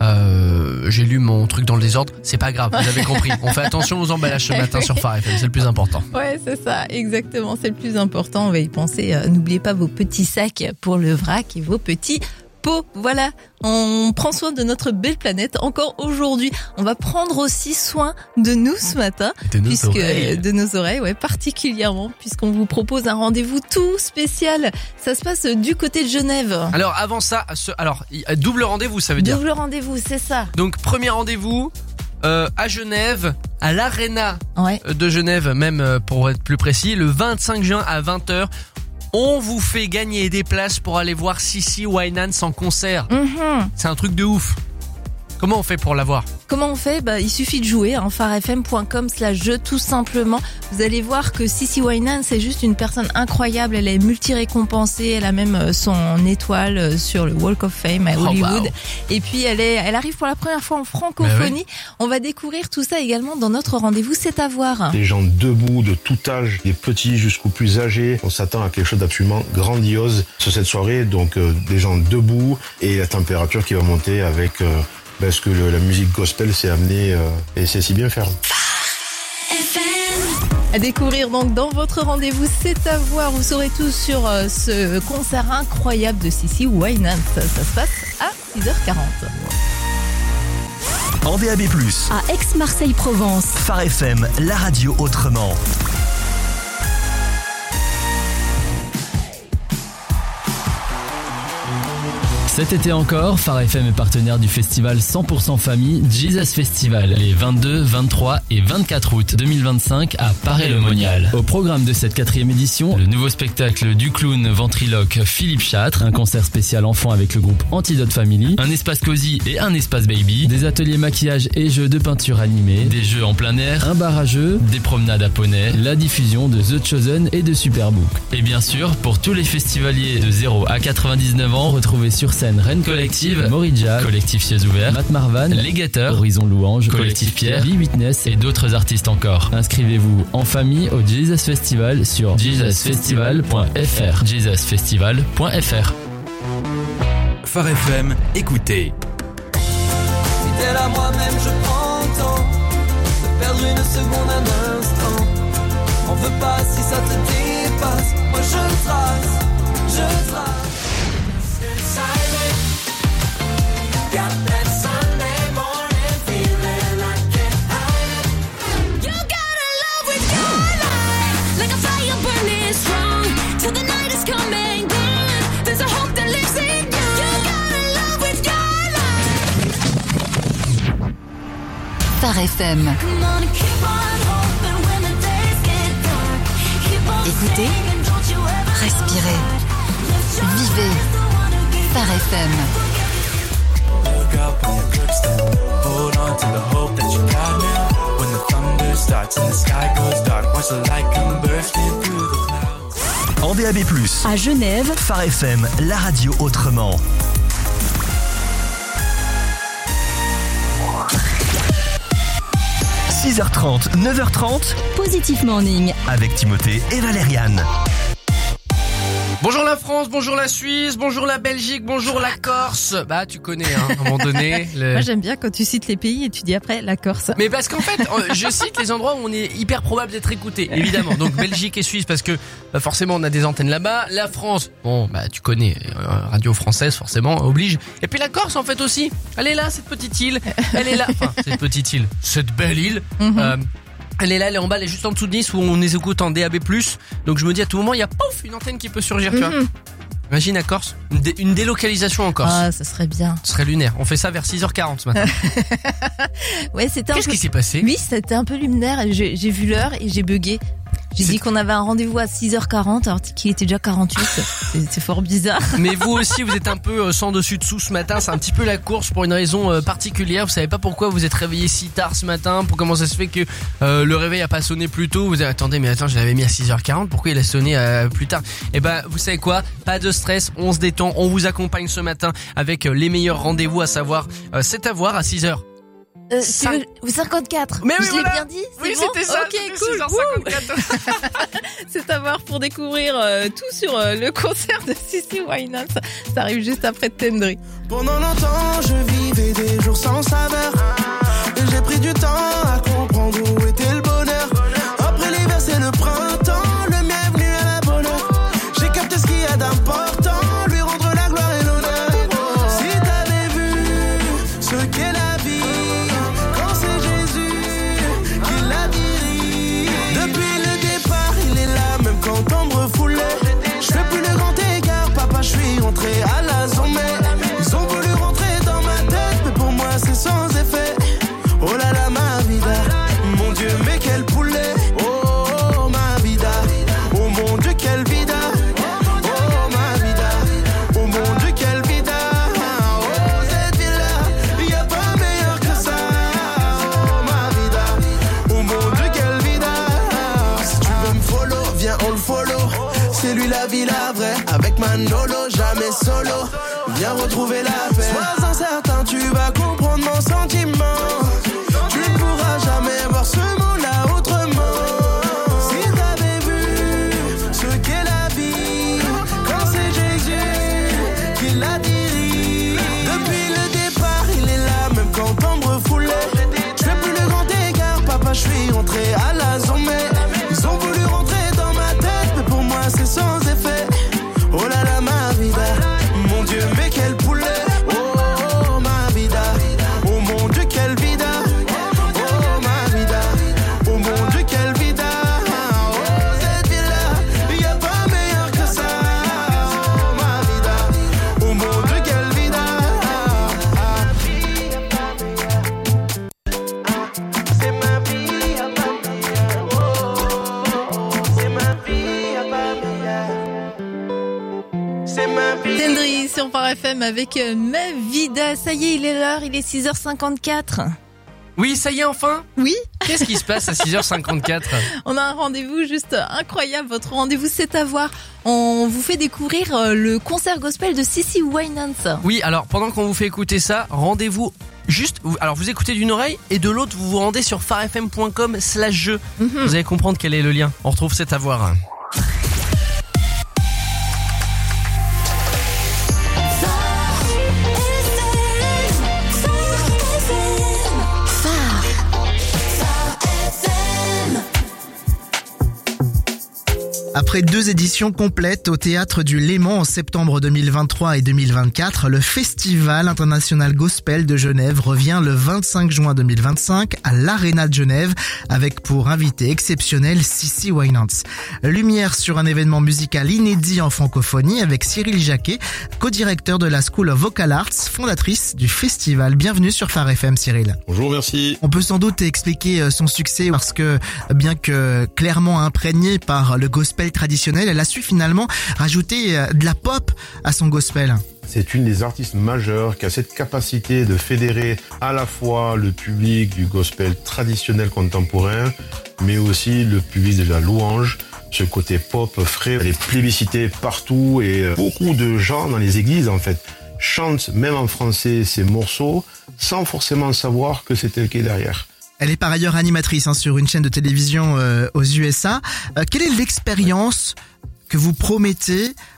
Euh, j'ai lu mon truc dans le désordre, c'est pas grave, vous avez compris. On fait attention aux emballages ce matin sur Phare F M, c'est le plus important. Ouais, c'est ça, exactement, c'est le plus important. On va y penser. Euh, N'oubliez pas vos petits sacs pour le vrac et vos petits pots. Voilà, on prend soin de notre belle planète encore aujourd'hui. On va prendre aussi soin de nous ce matin, De nos puisque oreilles. de nos oreilles, ouais, particulièrement, puisqu'on vous propose un rendez-vous tout spécial. Ça se passe du côté de Genève. Alors avant ça, ce, alors y- double rendez-vous, ça veut dire. Double rendez-vous, c'est ça. Donc premier rendez-vous euh, à Genève, à l'Arena Ouais. de Genève, même euh, pour être plus précis, le vingt-cinq juin à vingt heures. On vous fait gagner des places pour aller voir Sissy Winans en concert. Mhm. C'est un truc de ouf. Comment on fait pour l'avoir ? Comment on fait ? Bah, il suffit de jouer, hein, farfm point com slash jeu, tout simplement. Vous allez voir que Sissy Winans, c'est juste une personne incroyable. Elle est multi-récompensée. Elle a même euh, son étoile euh, sur le Walk of Fame à Oh, Hollywood. wow. Et puis, elle est, elle arrive pour la première fois en francophonie. On va découvrir tout ça également dans notre rendez-vous. C'est à voir. Des gens debout, de tout âge, des petits jusqu'aux plus âgés. On s'attend à quelque chose d'absolument grandiose sur cette soirée. Donc, euh, des gens debout et la température qui va monter avec... Euh, parce que le- la musique gospel s'est amenée euh, et c'est si bien faire. À découvrir donc dans votre rendez-vous, c'est à voir. Vous saurez tout sur euh, ce concert incroyable de Sissy Winans. Ça se passe à six heures quarante. En D A B plus, À Aix-Marseille-Provence. Phare F M, la radio autrement. Cet été encore, Phare F M est partenaire du festival cent pour cent famille Jesus Festival les vingt-deux, vingt-trois et vingt-quatre août deux mille vingt-cinq à Paray-le-Monial. Au programme de cette quatrième édition, le nouveau spectacle du clown ventriloque Philippe Châtre, un concert spécial enfant avec le groupe Antidote Family, un espace cosy et un espace baby, des ateliers maquillage et jeux de peinture animés, des jeux en plein air, un bar à jeux, des promenades à poney, la diffusion de The Chosen et de Superbook. Et bien sûr, pour tous les festivaliers de zéro à quatre-vingt-dix-neuf ans, retrouvez sur scène Rennes Collective, Morija, Collectif Yeux Ouverts, Matt Marvan, Les Guetteurs, Horizon Louange, Collectif Pierre, B-Witness et d'autres artistes encore. Inscrivez-vous en famille au Jesus Festival sur jesus festival point f r. jesus festival point f r. Phare F M, écoutez. Si t'es là moi-même je prends le temps de perdre une seconde, un instant. On veut pas si ça te dépasse. Moi je trace, je trace. Got that Sunday morning feeling, I can't hide it. You gotta love with your life, like a fire burning strong till the night is coming down. There's a hope that lives in you. You gotta love with your life. Phare F M. Come on and keep on hoping when the days get dark. Keep on Écoutez, singing, don't you ever respirez, vivez. Phare F M. Look up when your grip step. Hold on to the hope that you got now. When the thunder starts and the sky goes dark, watch the light come bursting through the clouds. En D A B plus, À Genève. Phare F M, la radio autrement. six heures trente, neuf heures trente, Positif Morning. avec Timothée et Valériane. Bonjour la France, bonjour la Suisse, bonjour la Belgique, bonjour la Corse. Bah tu connais hein, à un moment donné. Le... Moi j'aime bien quand tu cites les pays et tu dis après la Corse. Mais parce qu'en fait, je cite les endroits où on est hyper probable d'être écouté, évidemment. Donc Belgique et Suisse parce que bah, forcément on a des antennes là-bas. La France, bon bah tu connais, euh, radio française forcément oblige. Et puis la Corse en fait aussi. Elle est là cette petite île, elle est là. Enfin cette petite île, cette belle île. Mm-hmm. Euh, Elle est là, elle est en bas, elle est juste en dessous de Nice où on les écoute en D A B plus. Donc je me dis à tout moment, il y a pouf, une antenne qui peut surgir, tu vois. Mhm. Imagine à Corse, une, dé- une délocalisation en Corse. Ah, ça serait bien. Ce serait lunaire. On fait ça vers six heures quarante ce matin. Ouais, c'était un Qu'est-ce peu... qui s'est passé? Oui, c'était un peu luminaire. J'ai, j'ai vu l'heure et j'ai bugué. J'ai C'est- dit qu'on avait un rendez-vous à six heures quarante alors qu'il était déjà quarante-huit. c'est, c'est fort bizarre. Mais vous aussi, vous êtes un peu euh, sans dessus dessous ce matin. C'est un petit peu la course pour une raison euh, particulière. Vous savez pas pourquoi vous êtes réveillé si tard ce matin. Pour comment ça se fait que euh, le réveil a pas sonné plus tôt. Vous avez attendez, mais attends, je l'avais mis à six heures quarante. Pourquoi il a sonné euh, plus tard? Eh ben, vous savez quoi? Pas de stress. On se détend. On vous accompagne ce matin avec euh, les meilleurs rendez-vous, à savoir euh, c'est à voir à six heures. Euh, Cinq- tu veux- cinquante-quatre. Mais oui, je l'ai voilà. bien dit. C'est Oui, bon c'était ça. Ok, c'était cool. six heures cinquante-quatre. C'est à voir pour découvrir euh, tout sur euh, le concert de Sissy Wynans. Ça arrive juste après Tendry. Pendant longtemps, je vivais des jours sans saveur. Et j'ai pris du temps à comprendre où était le bonheur. Après l'hiver, c'est le printemps. Le mien est venu à la bonne heure. J'ai capté ce qu'il y a d'important. Lui rendre la gloire et l'honneur. Si t'avais vu ce qu'est la vie, quand c'est Jésus qui l'a guéri. Depuis le départ, il est là, même quand on me refoulait. Je fais plus le grand écart, papa, je suis rentré à la zone. Ils ont voulu rentrer dans ma tête, mais pour moi c'est sans effet. Oh là là, ma vida, mon Dieu, mais quel poulet. Oh, oh, ma vida, oh mon Dieu, quelle vida. Oh ma vida, oh mon Dieu, quelle vida. Oh cette ville-là, y a pas meilleur que ça. Oh ma vida, oh mon Dieu, quelle vida. Si tu veux me follow, viens on le follow. C'est lui la vie, la vraie, avec Manolo, jamais solo. Viens retrouver la paix. Sois incertain, tu vas comprendre mon sentiment. Tu ne pourras jamais voir ce monde-là autrement. Si t'avais vu ce qu'est la vie, quand c'est Jésus qui l'a guéri. Depuis le départ, il est là, même quand on me refoulait. Je fais plus le grand écart, papa, je suis rentré à la zone. Ils ont voulu rentrer dans ma tête, mais pour moi c'est sans effet. Oh là là, ma vida, mon Dieu, mais quel poulet. Oh ma vida, oh mon Dieu, quelle vida. Oh ma vida, oh mon Dieu, quelle vida. Oh cette ville-là, y a pas meilleur que ça. Oh ma vida, oh mon Dieu, quelle vida. C'est ma vie, y a pas meilleur. Oh, c'est ma vie, y a pas meilleur. C'est ma vie. Tendry sur Phare F M avec euh, Ma Vida. Ça y est, il est l'heure, il est six heures cinquante-quatre. Oui, ça y est enfin. Oui. Qu'est-ce qui se passe à six heures cinquante-quatre? On a un rendez-vous juste incroyable. Votre rendez-vous, c'est à voir. On vous fait découvrir euh, le concert gospel de Sissy Wynans. Oui, alors pendant qu'on vous fait écouter ça, rendez-vous juste. Alors vous écoutez d'une oreille et de l'autre vous vous rendez sur farfm point com slash jeu. Mm-hmm. Vous allez comprendre quel est le lien. On retrouve cet à voir. Après deux éditions complètes au Théâtre du Léman en septembre deux mille vingt-trois et deux mille vingt-quatre, le Festival international gospel de Genève revient le vingt-cinq juin deux mille vingt-cinq à l'Arena de Genève avec pour invité exceptionnel Sissy Wynans. Lumière sur un événement musical inédit en francophonie avec Cyril Jacquet, co-directeur de la School of Vocal Arts, fondatrice du festival. Bienvenue sur Phare F M, Cyril. Bonjour, merci. On peut sans doute expliquer son succès parce que, bien que clairement imprégnée par le gospel traditionnel, elle a su finalement rajouter de la pop à son gospel. C'est une des artistes majeures qui a cette capacité de fédérer à la fois le public du gospel traditionnel contemporain, mais aussi le public de la louange. Ce côté pop frais, elle est plébiscitée partout et beaucoup de gens dans les églises en fait chantent même en français ces morceaux sans forcément savoir que c'est elle qui est derrière. Elle est par ailleurs animatrice hein, sur une chaîne de télévision euh, aux U S A. Euh, quelle est l'expérience que vous promettez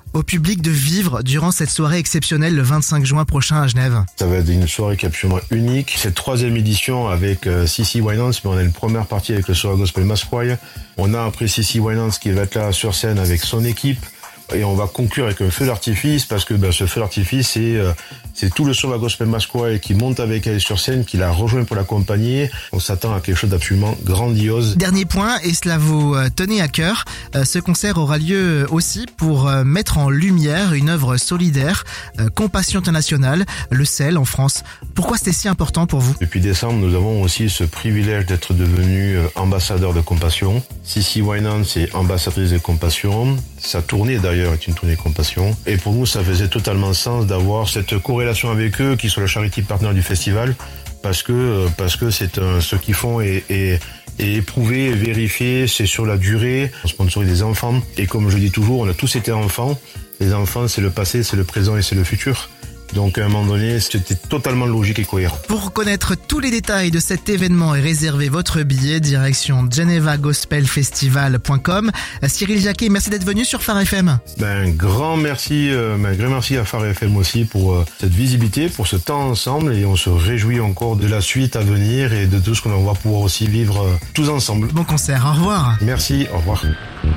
au public de vivre durant cette soirée exceptionnelle le vingt-cinq juin prochain à Genève? Ça va être une soirée qui est absolument unique. Cette troisième édition avec euh, Cissy Winans, mais on a une première partie avec le Soir Gospel Masquerade. On a après Cissy Winans qui va être là sur scène avec son équipe. Et on va conclure avec un feu d'artifice parce que ben, ce feu d'artifice, c'est euh, c'est tout le Soir Gospel Masquerade qui monte avec elle sur scène, qui la rejoint pour l'accompagner. On s'attend à quelque chose d'absolument grandiose. Dernier point, et cela vous euh, tenait à cœur, euh, ce concert aura lieu aussi pour euh, mettre en lumière une œuvre solidaire, euh, Compassion Internationale, le C E L en France. Pourquoi c'était si important pour vous? Depuis décembre, nous avons aussi ce privilège d'être devenus euh, ambassadeurs de Compassion. Cissy Winans est ambassadrice de Compassion. Sa tournée d'ailleurs est une tournée Compassion. Et pour nous, ça faisait totalement sens d'avoir cette corrélation avec eux, qui sont le charity partner du festival, parce que parce que c'est un, ce qu'ils font est, est, est éprouvé, vérifié, c'est sur la durée. On sponsorise des enfants. Et comme je dis toujours, on a tous été enfants. Les enfants, c'est le passé, c'est le présent et c'est le futur. Donc à un moment donné, c'était totalement logique et cohérent. Pour connaître tous les détails de cet événement et réserver votre billet, direction geneva gospel festival point com. Cyril Jacquet, merci d'être venu sur Phare F M. Ben, grand merci, euh, ben, grand merci à Phare F M aussi pour euh, cette visibilité, pour ce temps ensemble, et on se réjouit encore de la suite à venir et de tout ce qu'on va pouvoir aussi vivre euh, tous ensemble. Bon concert, au revoir. Merci, au revoir.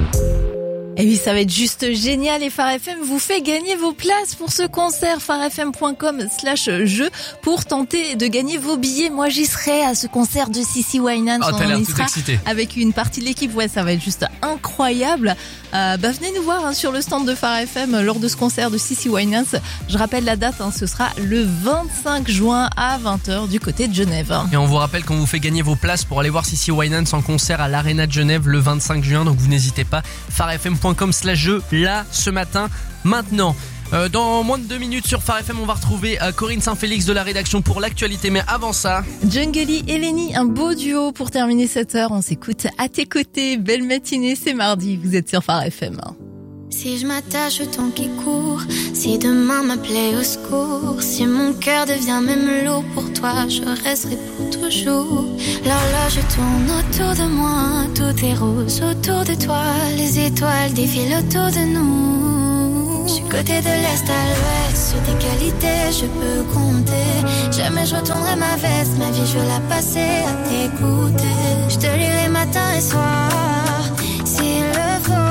Et oui, ça va être juste génial, et Phare F M vous fait gagner vos places pour ce concert. pharefm point com slash jeu pour tenter de gagner vos billets. Moi, j'y serai à ce concert de Cissy Winans. Oh, t'as l'air On y tout sera excité. avec une partie de l'équipe. Ouais, ça va être juste incroyable. Euh, bah, venez nous voir hein, sur le stand de Phare F M lors de ce concert de Cissy Winans. Je rappelle la date, hein, ce sera le vingt-cinq juin à vingt heures du côté de Genève. Et on vous rappelle qu'on vous fait gagner vos places pour aller voir Cissy Winans en concert à l'Arena de Genève le vingt-cinq juin. Donc vous n'hésitez pas. pharefm point com slash jeu là ce matin. Maintenant, euh, dans moins de deux minutes sur Phare F M, on va retrouver euh, Corinne Saint-Félix de la rédaction pour l'actualité. Mais avant ça, Jungly et Lenny, un beau duo pour terminer cette heure. On s'écoute à tes côtés. Belle matinée, c'est mardi. Vous êtes sur Phare F M. Si je m'attache au temps qui court, si demain m'appelait au secours, si mon cœur devient même lourd pour toi, je resterai pour toujours. L'horloge tourne autour de moi, tout est rose autour de toi, les étoiles défilent autour de nous. Je suis côté de l'est à l'ouest, sur tes qualités je peux compter. Jamais je retournerai ma veste, ma vie je veux la passer à t'écouter. Je te lirai matin et soir, s'il le faut.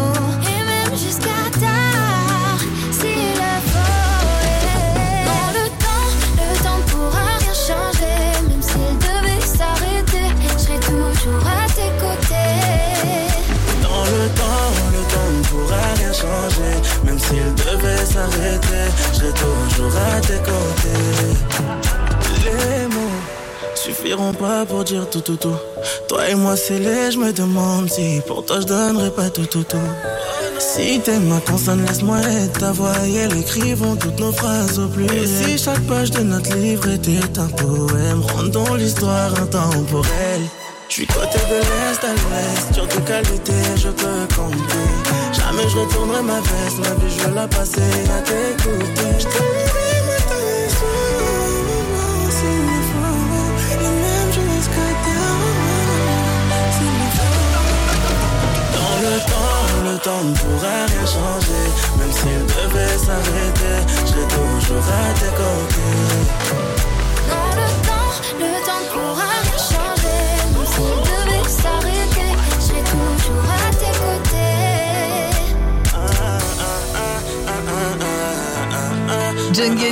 Jusqu'à tard, s'il le faut. Dans le temps, le temps pourra rien changer. Même s'il devait s'arrêter, je serai toujours à tes côtés. Dans le temps, le temps ne pourra rien changer. Même s'il devait s'arrêter, je serai toujours à tes côtés. Les mots suffiront pas pour dire tout tout tout. Toi et moi c'est les, je me demande si pour toi je donnerais pas tout tout tout. Si t'aimes ma consonne, laisse-moi être ta voix et elle écrivons toutes nos phrases au pluriel. Et si chaque page de notre livre était un poème, rendons l'histoire intemporelle. Je suis côté de l'est à l'ouest, sur tes qualités je peux compter. Jamais je retournerai ma veste, ma vie je veux la passer à t'écouter. Je t'aimerai matin et soir, s'il le faut, et même jusqu'à tard, s'il le faut. Dans le temps, le temps ne pourra rien changer. Même s'il devait s'arrêter, je serai toujours à tes côtés. Dans le temps, le temps ne pourra rien changer. Même s'il devait s'arrêter, je serai toujours à tes côtés. Jungly